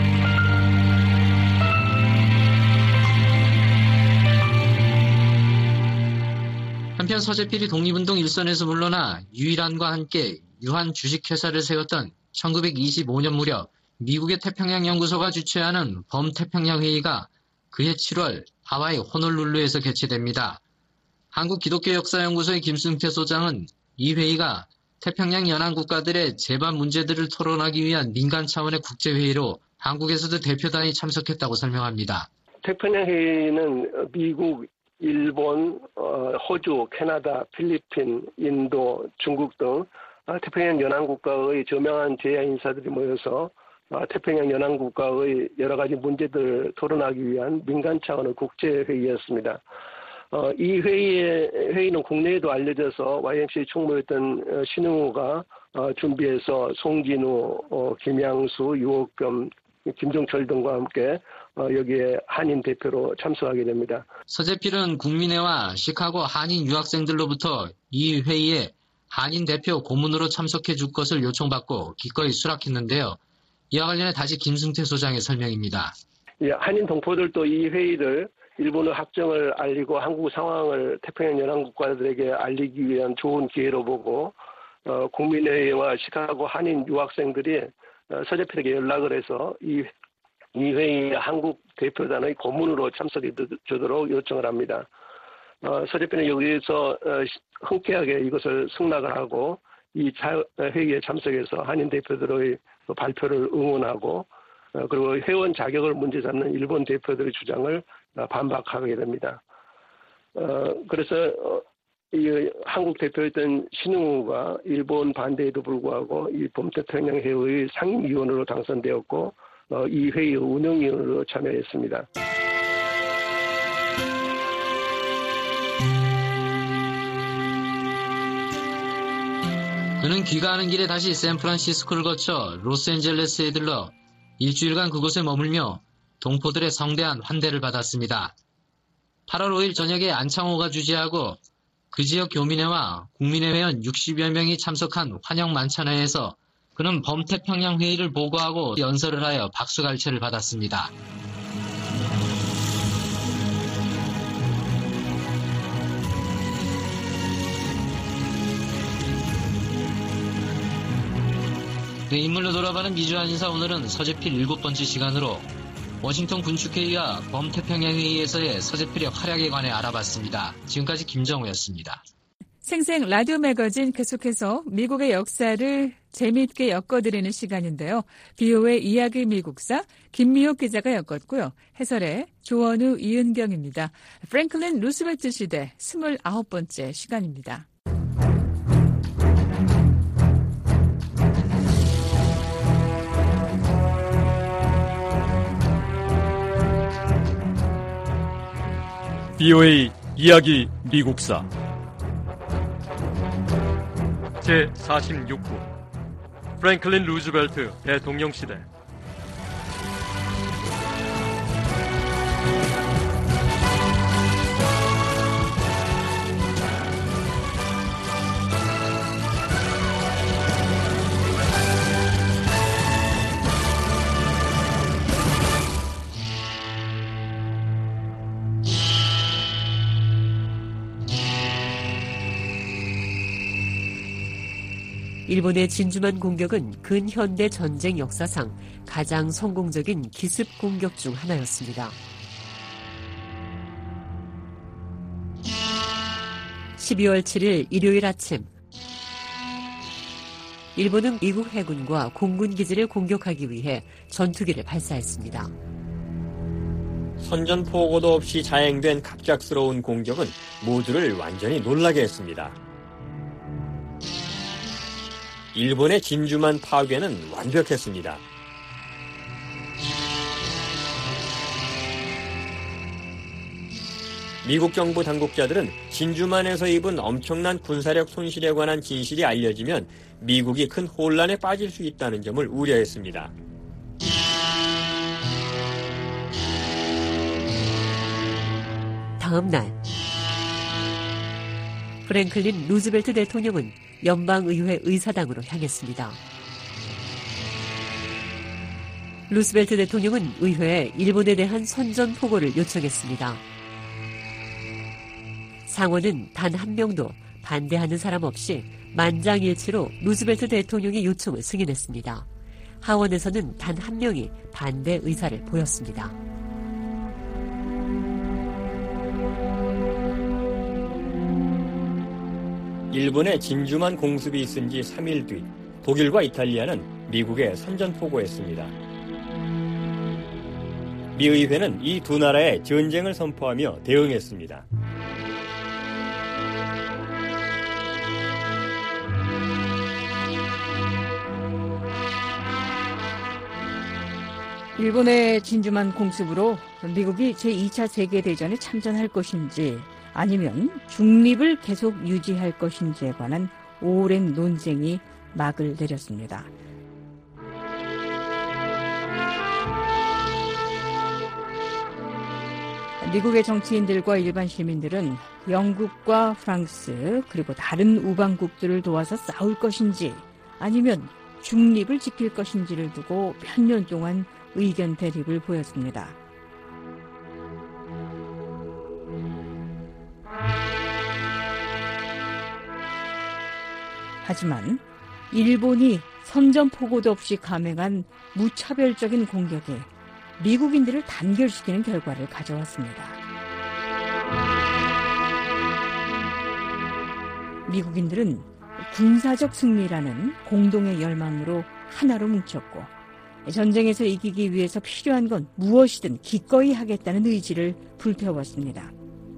한편 서재필이 독립운동 일선에서 물러나 유일한과 함께 유한 주식회사를 세웠던 천구백이십오 년 무렵 미국의 태평양연구소가 주최하는 범태평양회의가 그해 칠월 하와이 호놀룰루에서 개최됩니다. 한국기독교역사연구소의 김승태 소장은 이 회의가 태평양 연안 국가들의 재반 문제들을 토론하기 위한 민간 차원의 국제회의로 한국에서도 대표단이 참석했다고 설명합니다. 태평양회의는 미국, 일본, 호주, 캐나다, 필리핀, 인도, 중국 등 태평양 연안 국가의 저명한 제야 인사들이 모여서 태평양 연안 국가의 여러 가지 문제들을 토론하기 위한 민간 차원의 국제회의였습니다. 어, 이 회의에, 회의는 국내에도 알려져서 와이엠씨에이 총무였던 신흥우가 어, 준비해서 송진우, 어, 김양수, 유옥겸, 김종철 등과 함께 어, 여기에 한인 대표로 참석하게 됩니다. 서재필은 국민회와 시카고 한인 유학생들로부터 이 회의에 한인 대표 고문으로 참석해 줄 것을 요청받고 기꺼이 수락했는데요. 이와 관련해 다시 김승태 소장의 설명입니다. 예, 한인 동포들도 이 회의를 일본의 확정을 알리고 한국 상황을 태평양 연안 국가들에게 알리기 위한 좋은 기회로 보고 어, 국민회의와 시카고 한인 유학생들이 어, 서재필에게 연락을 해서 이, 이 회의에 한국 대표단의 고문으로 참석해 주도록 요청을 합니다. 어, 서재필은 여기에서 어, 흔쾌하게 이것을 승낙을 하고 이 자, 회의에 참석해서 한인 대표들의 그 발표를 응원하고 어, 그리고 회원 자격을 문제 삼는 일본 대표들의 주장을 반박하게 됩니다. 어, 그래서 어, 이 한국 대표였던 신흥우가 일본 반대에도 불구하고 이 범태평양 회의의 상임위원으로 당선되었고 어, 이 회의의 운영위원으로 참여했습니다. 그는 귀가하는 길에 다시 샌프란시스코를 거쳐 로스앤젤레스에 들러 일주일간 그곳에 머물며 동포들의 성대한 환대를 받았습니다. 팔월 오일 저녁에 안창호가 주재하고 그 지역 교민회와 국민회 회원 육십여 명이 참석한 환영 만찬회에서 그는 범태평양 회의를 보고하고 연설을 하여 박수갈채를 받았습니다. 그 인물로 돌아가는 미주한 인사 오늘은 서재필 일곱 번째 시간으로 워싱턴 군축회의와 범태평양회의에서의 서재필의 활약에 관해 알아봤습니다. 지금까지 김정우였습니다. 생생 라디오 매거진 계속해서 미국의 역사를 재미있게 엮어드리는 시간인데요. 비오의 이야기 미국사 김미옥 기자가 엮었고요. 해설의 조원우, 이은경입니다. 프랭클린 루스벨트 시대 스물아홉 번째 시간입니다. 비오의 이야기 미국사 제사십육 부 프랭클린 루즈벨트 대통령 시대. 일본의 진주만 공격은 근현대 전쟁 역사상 가장 성공적인 기습 공격 중 하나였습니다. 십이월 칠일 일요일 아침, 일본은 미국 해군과 공군 기지를 공격하기 위해 전투기를 발사했습니다. 선전포고도 없이 자행된 갑작스러운 공격은 모두를 완전히 놀라게 했습니다. 일본의 진주만 파괴는 완벽했습니다. 미국 정부 당국자들은 진주만에서 입은 엄청난 군사력 손실에 관한 진실이 알려지면 미국이 큰 혼란에 빠질 수 있다는 점을 우려했습니다. 다음 날, 프랭클린 루즈벨트 대통령은 연방의회 의사당으로 향했습니다. 루스벨트 대통령은 의회에 일본에 대한 선전포고를 요청했습니다. 상원은 단 한 명도 반대하는 사람 없이 만장일치로 루스벨트 대통령의 요청을 승인했습니다. 하원에서는 단 한 명이 반대 의사를 보였습니다. 일본의 진주만 공습이 있은 지 삼 일 뒤 독일과 이탈리아는 미국에 선전포고했습니다. 미 의회는 이 두 나라에 전쟁을 선포하며 대응했습니다. 일본의 진주만 공습으로 미국이 제이 차 세계대전에 참전할 것인지 아니면 중립을 계속 유지할 것인지에 관한 오랜 논쟁이 막을 내렸습니다. 미국의 정치인들과 일반 시민들은 영국과 프랑스 그리고 다른 우방국들을 도와서 싸울 것인지 아니면 중립을 지킬 것인지를 두고 몇 년 동안 의견 대립을 보였습니다. 하지만 일본이 선전포고도 없이 감행한 무차별적인 공격에 미국인들을 단결시키는 결과를 가져왔습니다. 미국인들은 군사적 승리라는 공동의 열망으로 하나로 뭉쳤고 전쟁에서 이기기 위해서 필요한 건 무엇이든 기꺼이 하겠다는 의지를 불태웠습니다.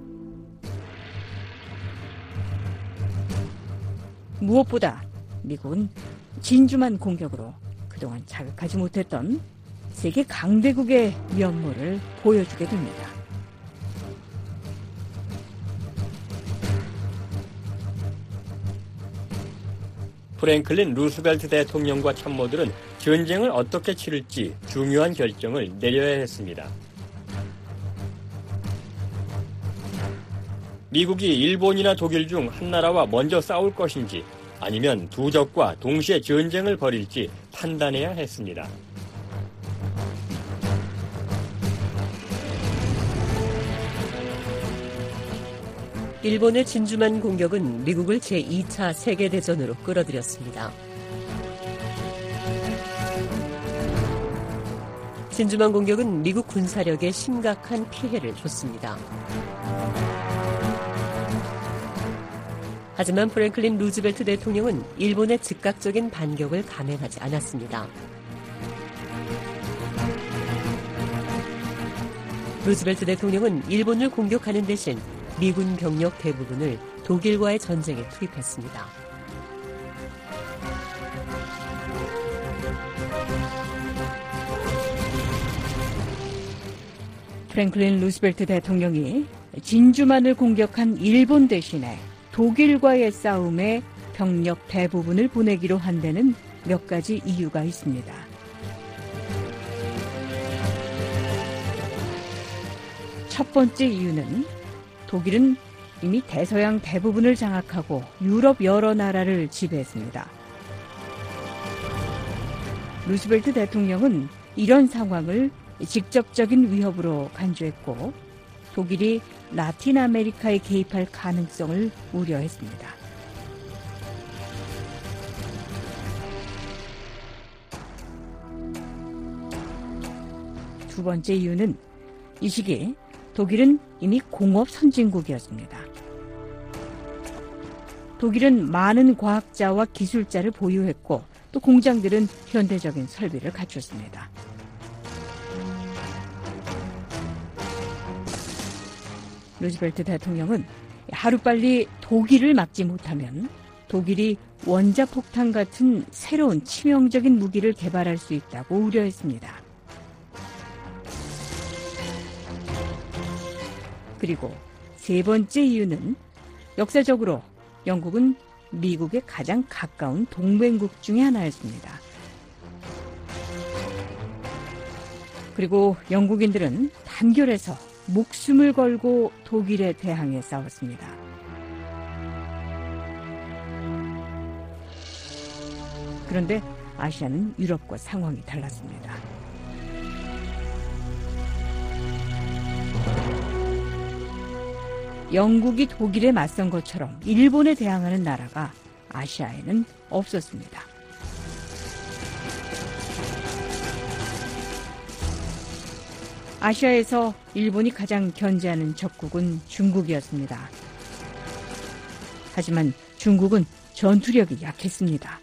무엇보다 미국은 진주만 공격으로 그동안 자극하지 못했던 세계 강대국의 면모를 보여주게 됩니다. 프랭클린 루스벨트 대통령과 참모들은 전쟁을 어떻게 치를지 중요한 결정을 내려야 했습니다. 미국이 일본이나 독일 중 한 나라와 먼저 싸울 것인지 아니면 두 적과 동시에 전쟁을 벌일지 판단해야 했습니다. 일본의 진주만 공격은 미국을 제이 차 세계대전으로 끌어들였습니다. 진주만 공격은 미국 군사력에 심각한 피해를 줬습니다. 하지만 프랭클린 루즈벨트 대통령은 일본의 즉각적인 반격을 감행하지 않았습니다. 루즈벨트 대통령은 일본을 공격하는 대신 미군 병력 대부분을 독일과의 전쟁에 투입했습니다. 프랭클린 루즈벨트 대통령이 진주만을 공격한 일본 대신에 독일과의 싸움에 병력 대부분을 보내기로 한 데는 몇 가지 이유가 있습니다. 첫 번째 이유는 독일은 이미 대서양 대부분을 장악하고 유럽 여러 나라를 지배했습니다. 루즈벨트 대통령은 이런 상황을 직접적인 위협으로 간주했고 독일이 라틴 아메리카에 개입할 가능성을 우려했습니다. 두 번째 이유는 이 시기 독일은 이미 공업 선진국이었습니다. 독일은 많은 과학자와 기술자를 보유했고 또 공장들은 현대적인 설비를 갖췄습니다. 루즈벨트 대통령은 하루빨리 독일을 막지 못하면 독일이 원자폭탄 같은 새로운 치명적인 무기를 개발할 수 있다고 우려했습니다. 그리고 세 번째 이유는 역사적으로 영국은 미국의 가장 가까운 동맹국 중에 하나였습니다. 그리고 영국인들은 단결해서 목숨을 걸고 독일에 대항해 싸웠습니다. 그런데 아시아는 유럽과 상황이 달랐습니다. 영국이 독일에 맞선 것처럼 일본에 대항하는 나라가 아시아에는 없었습니다. 아시아에서 일본이 가장 견제하는 적국은 중국이었습니다. 하지만 중국은 전투력이 약했습니다.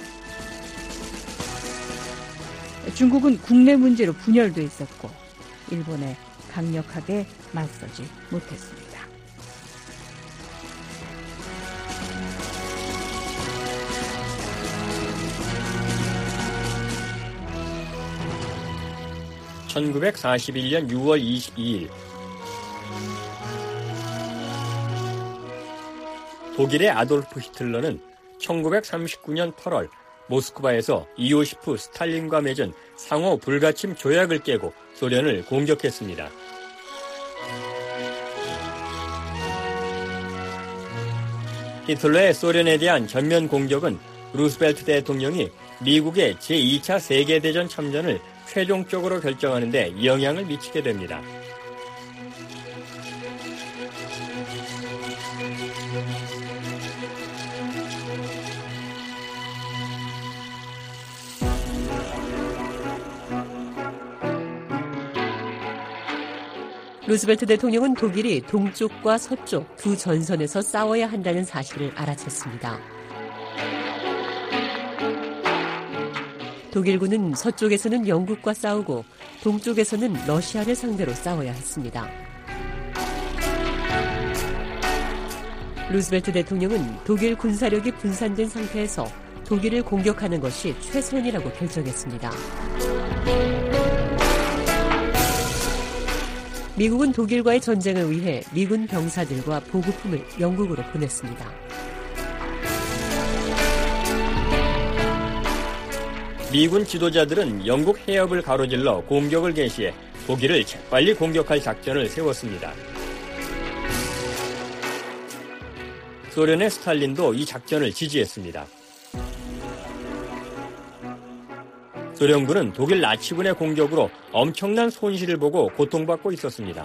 중국은 국내 문제로 분열돼 있었고 일본에 강력하게 맞서지 못했습니다. 천구백사십일 년 유월 이십이일 독일의 아돌프 히틀러는 천구백삼십구 년 팔월 모스크바에서 이오시프 스탈린과 맺은 상호 불가침 조약을 깨고 소련을 공격했습니다. 히틀러의 소련에 대한 전면 공격은 루스벨트 대통령이 미국의 제이 차 세계대전 참전을 최종적으로 결정하는 데 영향을 미치게 됩니다. 루스벨트 대통령은 독일이 동쪽과 서쪽 두 전선에서 싸워야 한다는 사실을 알아챘습니다. 독일군은 서쪽에서는 영국과 싸우고 동쪽에서는 러시아를 상대로 싸워야 했습니다. 루스벨트 대통령은 독일 군사력이 분산된 상태에서 독일을 공격하는 것이 최선이라고 결정했습니다. 미국은 독일과의 전쟁을 위해 미군 병사들과 보급품을 영국으로 보냈습니다. 미군 지도자들은 영국 해협을 가로질러 공격을 개시해 독일을 재빨리 공격할 작전을 세웠습니다. 소련의 스탈린도 이 작전을 지지했습니다. 소련군은 독일 나치군의 공격으로 엄청난 손실을 보고 고통받고 있었습니다.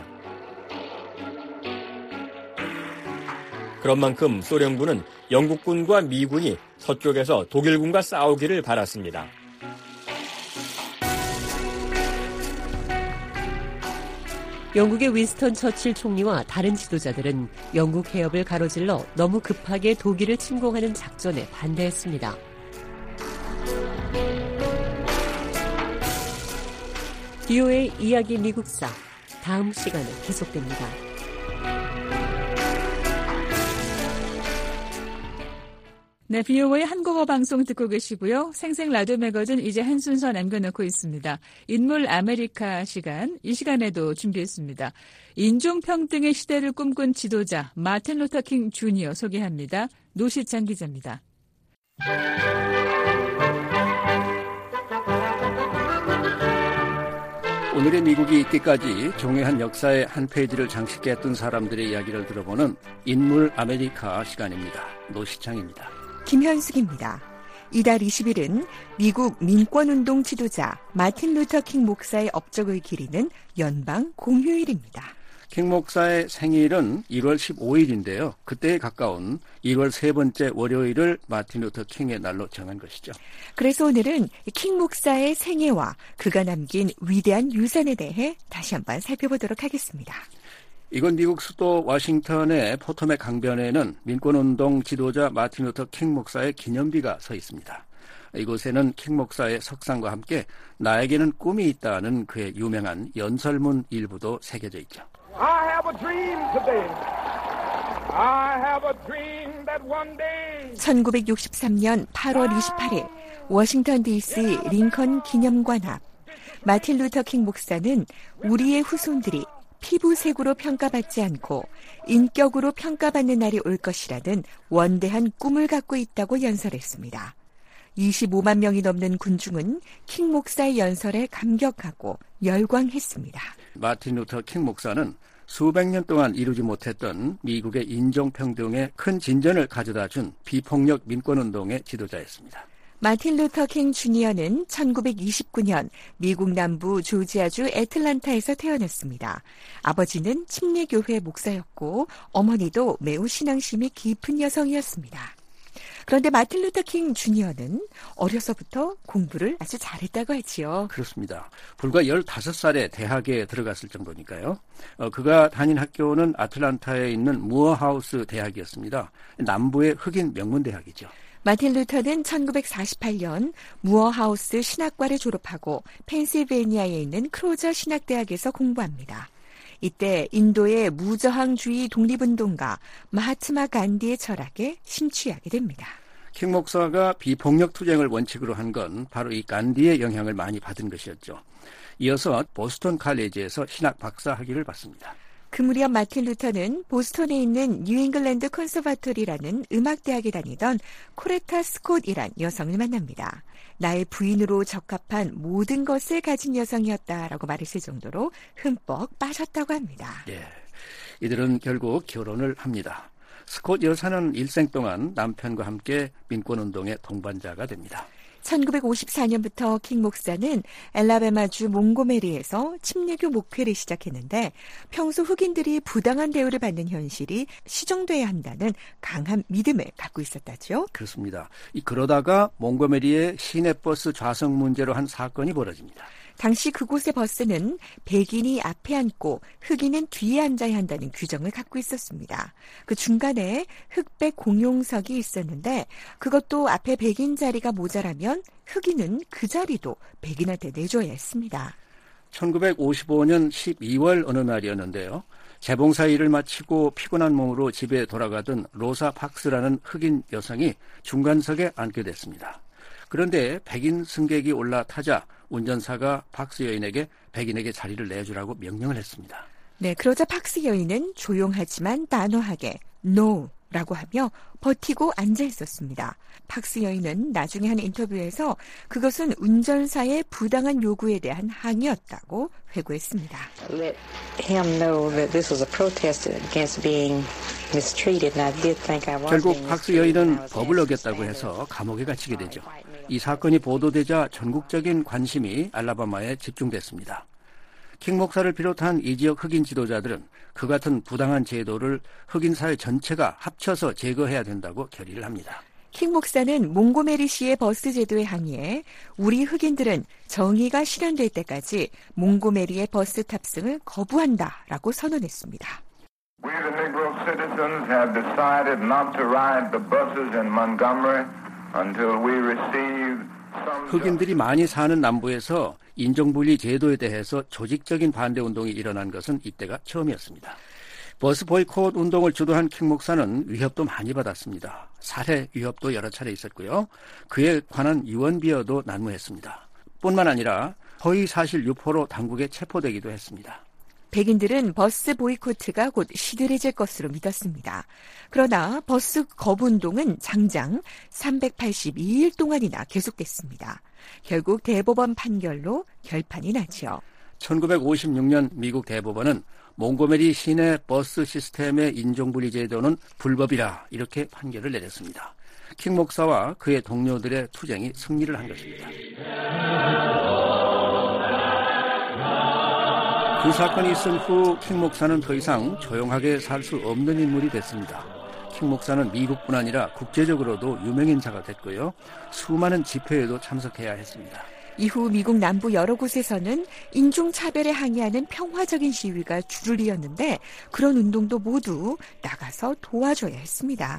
그런 만큼 소련군은 영국군과 미군이 서쪽에서 독일군과 싸우기를 바랐습니다. 영국의 윈스턴 처칠 총리와 다른 지도자들은 영국 해협을 가로질러 너무 급하게 독일을 침공하는 작전에 반대했습니다. 비오에이 이야기 미국사, 다음 시간에 계속됩니다. 네, 비오에이 한국어 방송 듣고 계시고요. 생생 라디오 매거진 이제 한 순서 남겨놓고 있습니다. 인물 아메리카 시간, 이 시간에도 준비했습니다. 인종평등의 시대를 꿈꾼 지도자 마틴 루터 킹 주니어 소개합니다. 노시찬 기자입니다. 오늘의 미국이 있기까지 종횡한 역사의 한 페이지를 장식했던 사람들의 이야기를 들어보는 인물 아메리카 시간입니다. 노시창입니다. 김현숙입니다. 이달 이십 일은 미국 민권운동 지도자 마틴 루터 킹 목사의 업적을 기리는 연방 공휴일입니다. 킹 목사의 생일은 일월 십오일인데요. 그때에 가까운 일월 세 번째 월요일을 마틴 루터 킹의 날로 정한 것이죠. 그래서 오늘은 킹 목사의 생애와 그가 남긴 위대한 유산에 대해 다시 한번 살펴보도록 하겠습니다. 이건 미국 수도 워싱턴의 포토맥 강변에는 민권운동 지도자 마틴 루터 킹 목사의 기념비가 서 있습니다. 이곳에는 킹 목사의 석상과 함께 나에게는 꿈이 있다는 그의 유명한 연설문 일부도 새겨져 있죠. I have a dream today. I have a dream that one day. 천구백육십삼년 팔월 이십팔일 워싱턴 디씨 링컨 기념관 앞 마틴 루터 킹 목사는 우리의 후손들이 피부색으로 평가받지 않고 인격으로 평가받는 날이 올 것이라는 원대한 꿈을 갖고 있다고 연설했습니다. 이십오만 명이 넘는 군중은 킹 목사의 연설에 감격하고 열광했습니다. 마틴 루터 킹 목사는 수백 년 동안 이루지 못했던 미국의 인종평등에 큰 진전을 가져다 준 비폭력 민권운동의 지도자였습니다. 마틴 루터 킹 주니어는 천구백이십구년 미국 남부 조지아주 애틀란타에서 태어났습니다. 아버지는 침례교회 목사였고 어머니도 매우 신앙심이 깊은 여성이었습니다. 그런데 마틴 루터 킹 주니어는 어려서부터 공부를 아주 잘했다고 하지요. 그렇습니다. 불과 열다섯 살에 대학에 들어갔을 정도니까요. 어, 그가 다닌 학교는 아틀란타에 있는 무어하우스 대학이었습니다. 남부의 흑인 명문대학이죠. 마틴 루터는 천구백사십팔년 무어하우스 신학과를 졸업하고 펜실베이니아에 있는 크로저 신학대학에서 공부합니다. 이때 인도의 무저항주의 독립운동가 마하트마 간디의 철학에 심취하게 됩니다. 킹 목사가 비폭력 투쟁을 원칙으로 한 건 바로 이 간디의 영향을 많이 받은 것이었죠. 이어서 보스턴 칼리지에서 신학 박사 학위를 받습니다. 그 무렵 마틴 루터는 보스턴에 있는 뉴잉글랜드 컨서바토리라는 음악대학에 다니던 코레타 스콧이란 여성을 만납니다. 나의 부인으로 적합한 모든 것을 가진 여성이었다라고 말했을 정도로 흠뻑 빠졌다고 합니다. 예, 이들은 결국 결혼을 합니다. 스콧 여사는 일생 동안 남편과 함께 민권운동의 동반자가 됩니다. 천구백오십사년부터 킹 목사는 엘라베마주 몽고메리에서 침례교 목회를 시작했는데 평소 흑인들이 부당한 대우를 받는 현실이 시정돼야 한다는 강한 믿음을 갖고 있었다죠. 그렇습니다. 이 그러다가 몽고메리의 시내버스 좌석 문제로 한 사건이 벌어집니다. 당시 그곳의 버스는 백인이 앞에 앉고 흑인은 뒤에 앉아야 한다는 규정을 갖고 있었습니다. 그 중간에 흑백 공용석이 있었는데 그것도 앞에 백인 자리가 모자라면 흑인은 그 자리도 백인한테 내줘야 했습니다. 천구백오십오년 십이월 어느 날이었는데요. 재봉사 일을 마치고 피곤한 몸으로 집에 돌아가던 로사 박스라는 흑인 여성이 중간석에 앉게 됐습니다. 그런데 백인 승객이 올라타자 운전사가 박스 여인에게 백인에게 자리를 내주라고 명령을 했습니다. 네, 그러자 박스 여인은 조용하지만 단호하게 NO라고 하며 버티고 앉아 있었습니다. 박스 여인은 나중에 한 인터뷰에서 그것은 운전사의 부당한 요구에 대한 항의였다고 회고했습니다. Let him know that this was a protest against being mistreated. And I did think I was 결국 박스 여인은 법을 어겼다고 해서 감옥에 갇히게 되죠. 이 사건이 보도되자 전국적인 관심이 알라바마에 집중됐습니다. 킹 목사를 비롯한 이 지역 흑인 지도자들은 그 같은 부당한 제도를 흑인 사회 전체가 합쳐서 제거해야 된다고 결의를 합니다. 킹 목사는 몽고메리시의 버스 제도에 항의해 우리 흑인들은 정의가 실현될 때까지 몽고메리의 버스 탑승을 거부한다라고 선언했습니다. We the Negro citizens have decided not to ride the buses in Montgomery until we receive some... 흑인들이 많이 사는 남부에서 인종분리 제도에 대해서 조직적인 반대 운동이 일어난 것은 이때가 처음이었습니다. 버스 보이콧 운동을 주도한 킹 목사는 위협도 많이 받았습니다. 살해 위협도 여러 차례 있었고요. 그에 관한 유언비어도 난무했습니다. 뿐만 아니라 허위 사실 유포로 당국에 체포되기도 했습니다. 백인들은 버스 보이콧가 곧 시들해질 것으로 믿었습니다. 그러나 버스 거부 운동은 장장 삼백팔십이 일 동안이나 계속됐습니다. 결국 대법원 판결로 결판이 나죠. 천구백오십육 년 미국 대법원은 몽고메리 시내 버스 시스템의 인종분리 제도는 불법이라 이렇게 판결을 내렸습니다. 킹 목사와 그의 동료들의 투쟁이 승리를 한 것입니다. 그 사건이 있은 후 킹 목사는 더 이상 조용하게 살 수 없는 인물이 됐습니다. 킹 목사는 미국뿐 아니라 국제적으로도 유명인사가 됐고요. 수많은 집회에도 참석해야 했습니다. 이후 미국 남부 여러 곳에서는 인종차별에 항의하는 평화적인 시위가 줄을 이었는데 그런 운동도 모두 나가서 도와줘야 했습니다.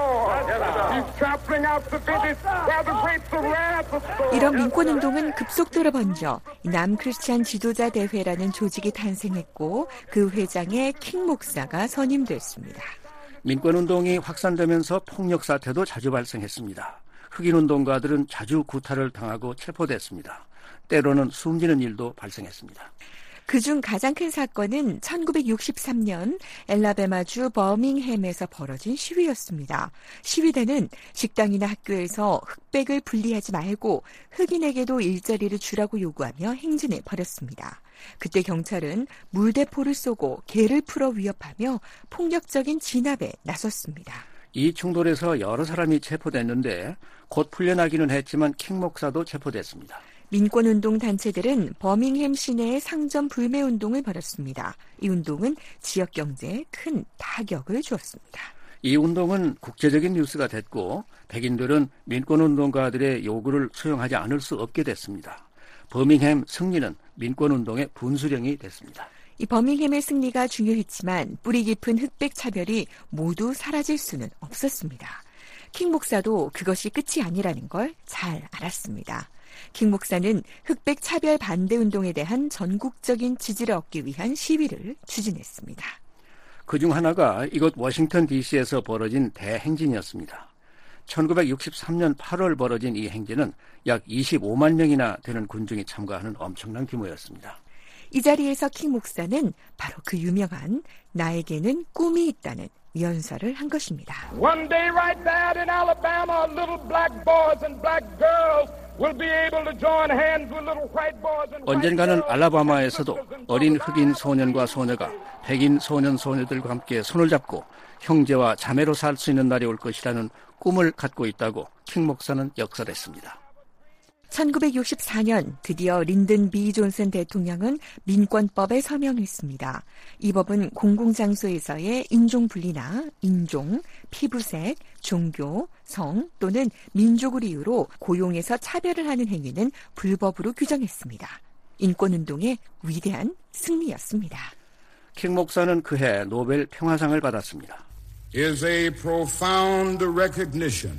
이런 민권운동은 급속도로 번져 남크리스찬 지도자 대회라는 조직이 탄생했고 그 회장에 킹 목사가 선임됐습니다. 민권운동이 확산되면서 폭력 사태도 자주 발생했습니다. 흑인 운동가들은 자주 구타를 당하고 체포됐습니다. 때로는 숨지는 일도 발생했습니다. 그중 가장 큰 사건은 천구백육십삼 년 엘라베마주 버밍햄에서 벌어진 시위였습니다. 시위대는 식당이나 학교에서 흑백을 분리하지 말고 흑인에게도 일자리를 주라고 요구하며 행진을 벌였습니다. 그때 경찰은 물대포를 쏘고 개를 풀어 위협하며 폭력적인 진압에 나섰습니다. 이 충돌에서 여러 사람이 체포됐는데 곧 풀려나기는 했지만 킹 목사도 체포됐습니다. 민권운동 단체들은 버밍햄 시내에 상점 불매 운동을 벌였습니다. 이 운동은 지역 경제에 큰 타격을 주었습니다. 이 운동은 국제적인 뉴스가 됐고 백인들은 민권운동가들의 요구를 수용하지 않을 수 없게 됐습니다. 버밍햄 승리는 민권운동의 분수령이 됐습니다. 이 버밍햄의 승리가 중요했지만 뿌리 깊은 흑백 차별이 모두 사라질 수는 없었습니다. 킹 목사도 그것이 끝이 아니라는 걸 잘 알았습니다. 킹 목사는 흑백 차별 반대 운동에 대한 전국적인 지지를 얻기 위한 시위를 추진했습니다. 그중 하나가 이곳 워싱턴 디씨에서 벌어진 대행진이었습니다. 천구백육십삼 년 팔월 벌어진 이 행진은 약 이십오만 명이나 되는 군중이 참가하는 엄청난 규모였습니다. 이 자리에서 킹 목사는 바로 그 유명한 나에게는 꿈이 있다는 연설을 한 것입니다. One day right there in Alabama, little black boys and black girls will be able to join hands with little white boys and 언젠가는 알라바마에서도 어린 흑인 소년과 소녀가 백인 소년 소녀들과 함께 손을 잡고 형제와 자매로 살 수 있는 날이 올 것이라는 꿈을 갖고 있다고 킹 목사는 역설했습니다. 천구백육십사 년 드디어 린든 비 존슨 대통령은 민권법에 서명했습니다. 이 법은 공공장소에서의 인종분리나 인종, 피부색, 종교, 성 또는 민족을 이유로 고용에서 차별을 하는 행위는 불법으로 규정했습니다. 인권운동의 위대한 승리였습니다. 킹 목사는 그해 노벨 평화상을 받았습니다. is a profound recognition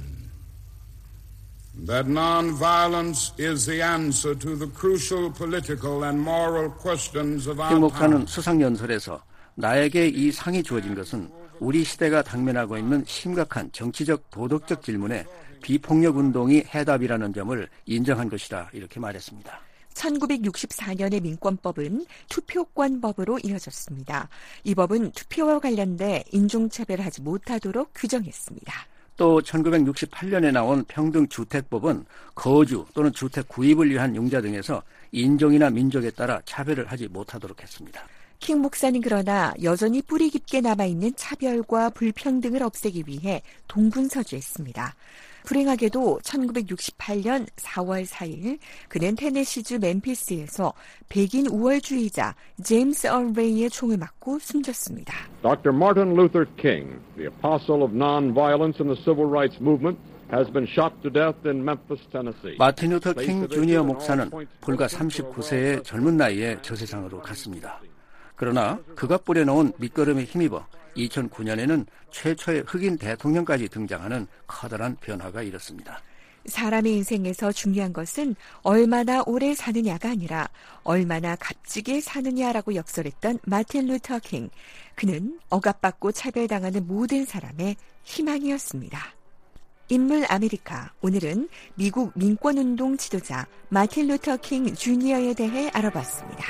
that nonviolence is the answer to the crucial political and moral questions of our 킹 목사는 time. 수상연설에서 나에게 이 상이 주어진 것은 우리 시대가 당면하고 있는 심각한 정치적 도덕적 질문에 비폭력 운동이 해답이라는 점을 인정한 것이라 이렇게 말했습니다. 천구백육십사 년의 민권법은 투표권법으로 이어졌습니다. 이 법은 투표와 관련돼 인종차별을 하지 못하도록 규정했습니다. 또 천구백육십팔 년에 나온 평등주택법은 거주 또는 주택 구입을 위한 융자 등에서 인종이나 민족에 따라 차별을 하지 못하도록 했습니다. 킹 목사는 그러나 여전히 뿌리 깊게 남아있는 차별과 불평등을 없애기 위해 동분서주했습니다. 불행하게도 천구백육십팔 년 사월 사일 그는 테네시주 멤피스에서 백인 우월주의자 제임스 얼웨이의 총을 맞고 숨졌습니다. Doctor Martin Luther King, the apostle of nonviolence in the civil rights movement, has been shot to death in Memphis, Tennessee. 마틴 루터 킹 주니어 목사는 불과 삼십구 세의 젊은 나이에 저 세상으로 갔습니다. 그러나 그가 뿌려놓은 밑거름에 힘입어 이천구 년에는 최초의 흑인 대통령까지 등장하는 커다란 변화가 일었습니다. 사람의 인생에서 중요한 것은 얼마나 오래 사느냐가 아니라 얼마나 값지게 사느냐라고 역설했던 마틴 루터 킹. 그는 억압받고 차별당하는 모든 사람의 희망이었습니다. 인물 아메리카. 오늘은 미국 민권운동 지도자 마틴 루터 킹 주니어에 대해 알아봤습니다.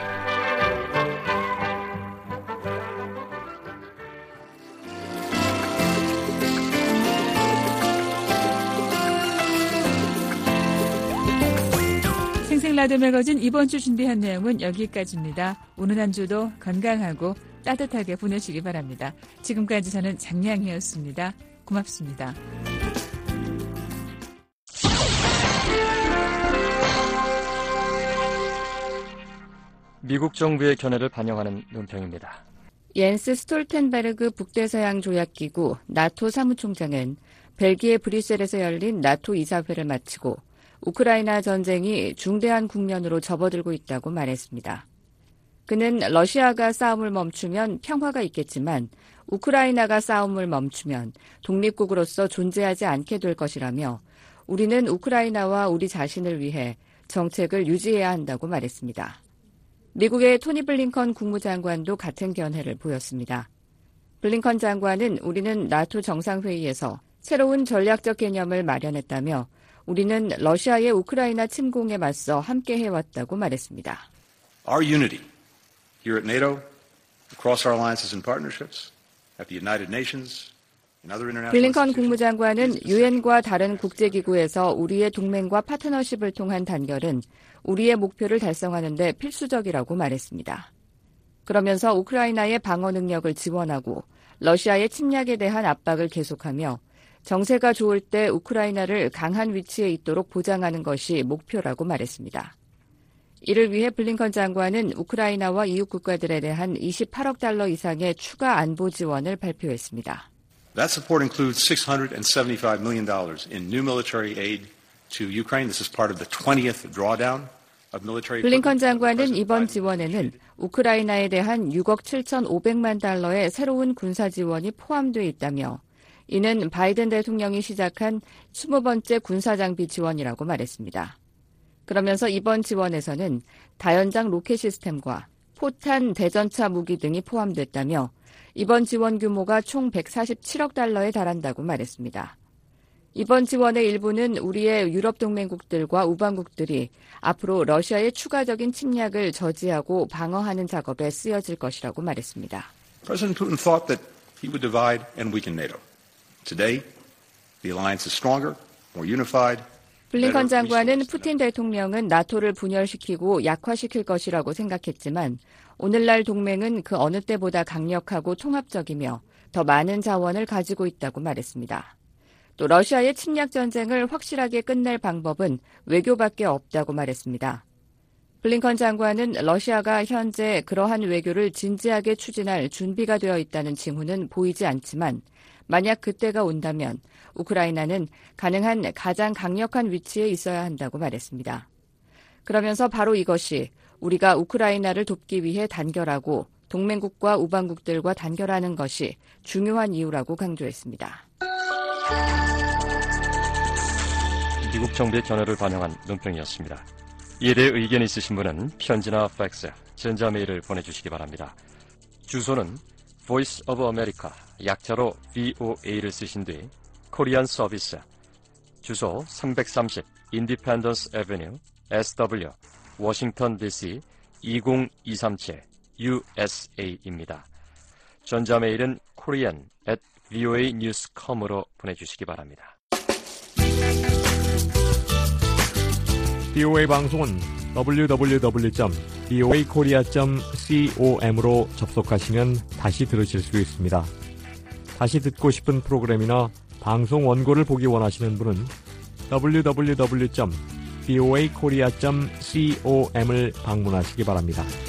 생생라디오 매거진 이번 주 준비한 내용은 여기까지입니다. 오늘 한 주도 건강하고 따뜻하게 보내시기 바랍니다. 지금까지 저는 장량이었습니다. 고맙습니다. 미국 정부의 견해를 반영하는 논평입니다. 옌스 스톨텐베르그 북대서양 조약기구 나토 사무총장은 벨기에 브뤼셀에서 열린 나토 이사회를 마치고 우크라이나 전쟁이 중대한 국면으로 접어들고 있다고 말했습니다. 그는 러시아가 싸움을 멈추면 평화가 있겠지만 우크라이나가 싸움을 멈추면 독립국으로서 존재하지 않게 될 것이라며 우리는 우크라이나와 우리 자신을 위해 정책을 유지해야 한다고 말했습니다. 미국의 토니 블링컨 국무장관도 같은 견해를 보였습니다. 블링컨 장관은 우리는 나토 정상회의에서 새로운 전략적 개념을 마련했다며 우리는 러시아의 우크라이나 침공에 맞서 함께 해왔다고 말했습니다. Our unity here at NATO, across our alliances and partnerships, at the United Nations, and other international 블링컨 국무장관은 유엔과 다른 국제기구에서 우리의 동맹과 파트너십을 통한 단결은 우리의 목표를 달성하는 데 필수적이라고 말했습니다. 그러면서 우크라이나의 방어 능력을 지원하고 러시아의 침략에 대한 압박을 계속하며 정세가 좋을 때 우크라이나를 강한 위치에 있도록 보장하는 것이 목표라고 말했습니다. 이를 위해 블링컨 장관은 우크라이나와 이웃 국가들에 대한 이십팔억 달러 이상의 추가 안보 지원을 발표했습니다. That support includes six hundred seventy-five million dollars in new military aid to Ukraine. This is part of the twentieth drawdown of military. 블링컨 장관은 이번 지원에는 우크라이나에 대한 육억 칠천오백만 달러의 새로운 군사 지원이 포함되어 있다며 이는 바이든 대통령이 시작한 이십 번째 군사장비 지원이라고 말했습니다. 그러면서 이번 지원에서는 다연장 로켓 시스템과 포탄 대전차 무기 등이 포함됐다며 이번 지원 규모가 총 백사십칠억 달러에 달한다고 말했습니다. 이번 지원의 일부는 우리의 유럽 동맹국들과 우방국들이 앞으로 러시아의 추가적인 침략을 저지하고 방어하는 작업에 쓰여질 것이라고 말했습니다. President Putin thought that he would divide and weaken NATO. Today, the alliance is stronger, more unified. 블링컨 장관은 푸틴 대통령은 나토를 분열시키고 약화시킬 것이라고 생각했지만 오늘날 동맹은 그 어느 때보다 강력하고 통합적이며 더 많은 자원을 가지고 있다고 말했습니다. 또 러시아의 침략 전쟁을 확실하게 끝낼 방법은 외교밖에 없다고 말했습니다. 블링컨 장관은 러시아가 현재 그러한 외교를 진지하게 추진할 준비가 되어 있다는 징후는 보이지 않지만 만약 그때가 온다면 우크라이나는 가능한 가장 강력한 위치에 있어야 한다고 말했습니다. 그러면서 바로 이것이 우리가 우크라이나를 돕기 위해 단결하고 동맹국과 우방국들과 단결하는 것이 중요한 이유라고 강조했습니다. 미국 정부의 견해를 반영한 논평이었습니다. 이에 대해 의견 있으신 분은 편지나 팩스, 전자메일을 보내주시기 바랍니다. 주소는 Voice of America, 약자로 브이오에이를 쓰신 뒤 코리안 서비스, 주소 삼백삼십 Independence Avenue, 에스더블유, 워싱턴 디씨 이공이삼칠 유에스에이입니다. 전자메일은 korean at 브이오에이 뉴스 닷컴으로 보내주시기 바랍니다. 비오에이 방송은 더블유 더블유 더블유 점 브이오에이 코리아 점 com으로 접속하시면 다시 들으실 수 있습니다. 다시 듣고 싶은 프로그램이나 방송 원고를 보기 원하시는 분은 더블유 더블유 더블유 점 브이오에이 코리아 점 com을 방문하시기 바랍니다.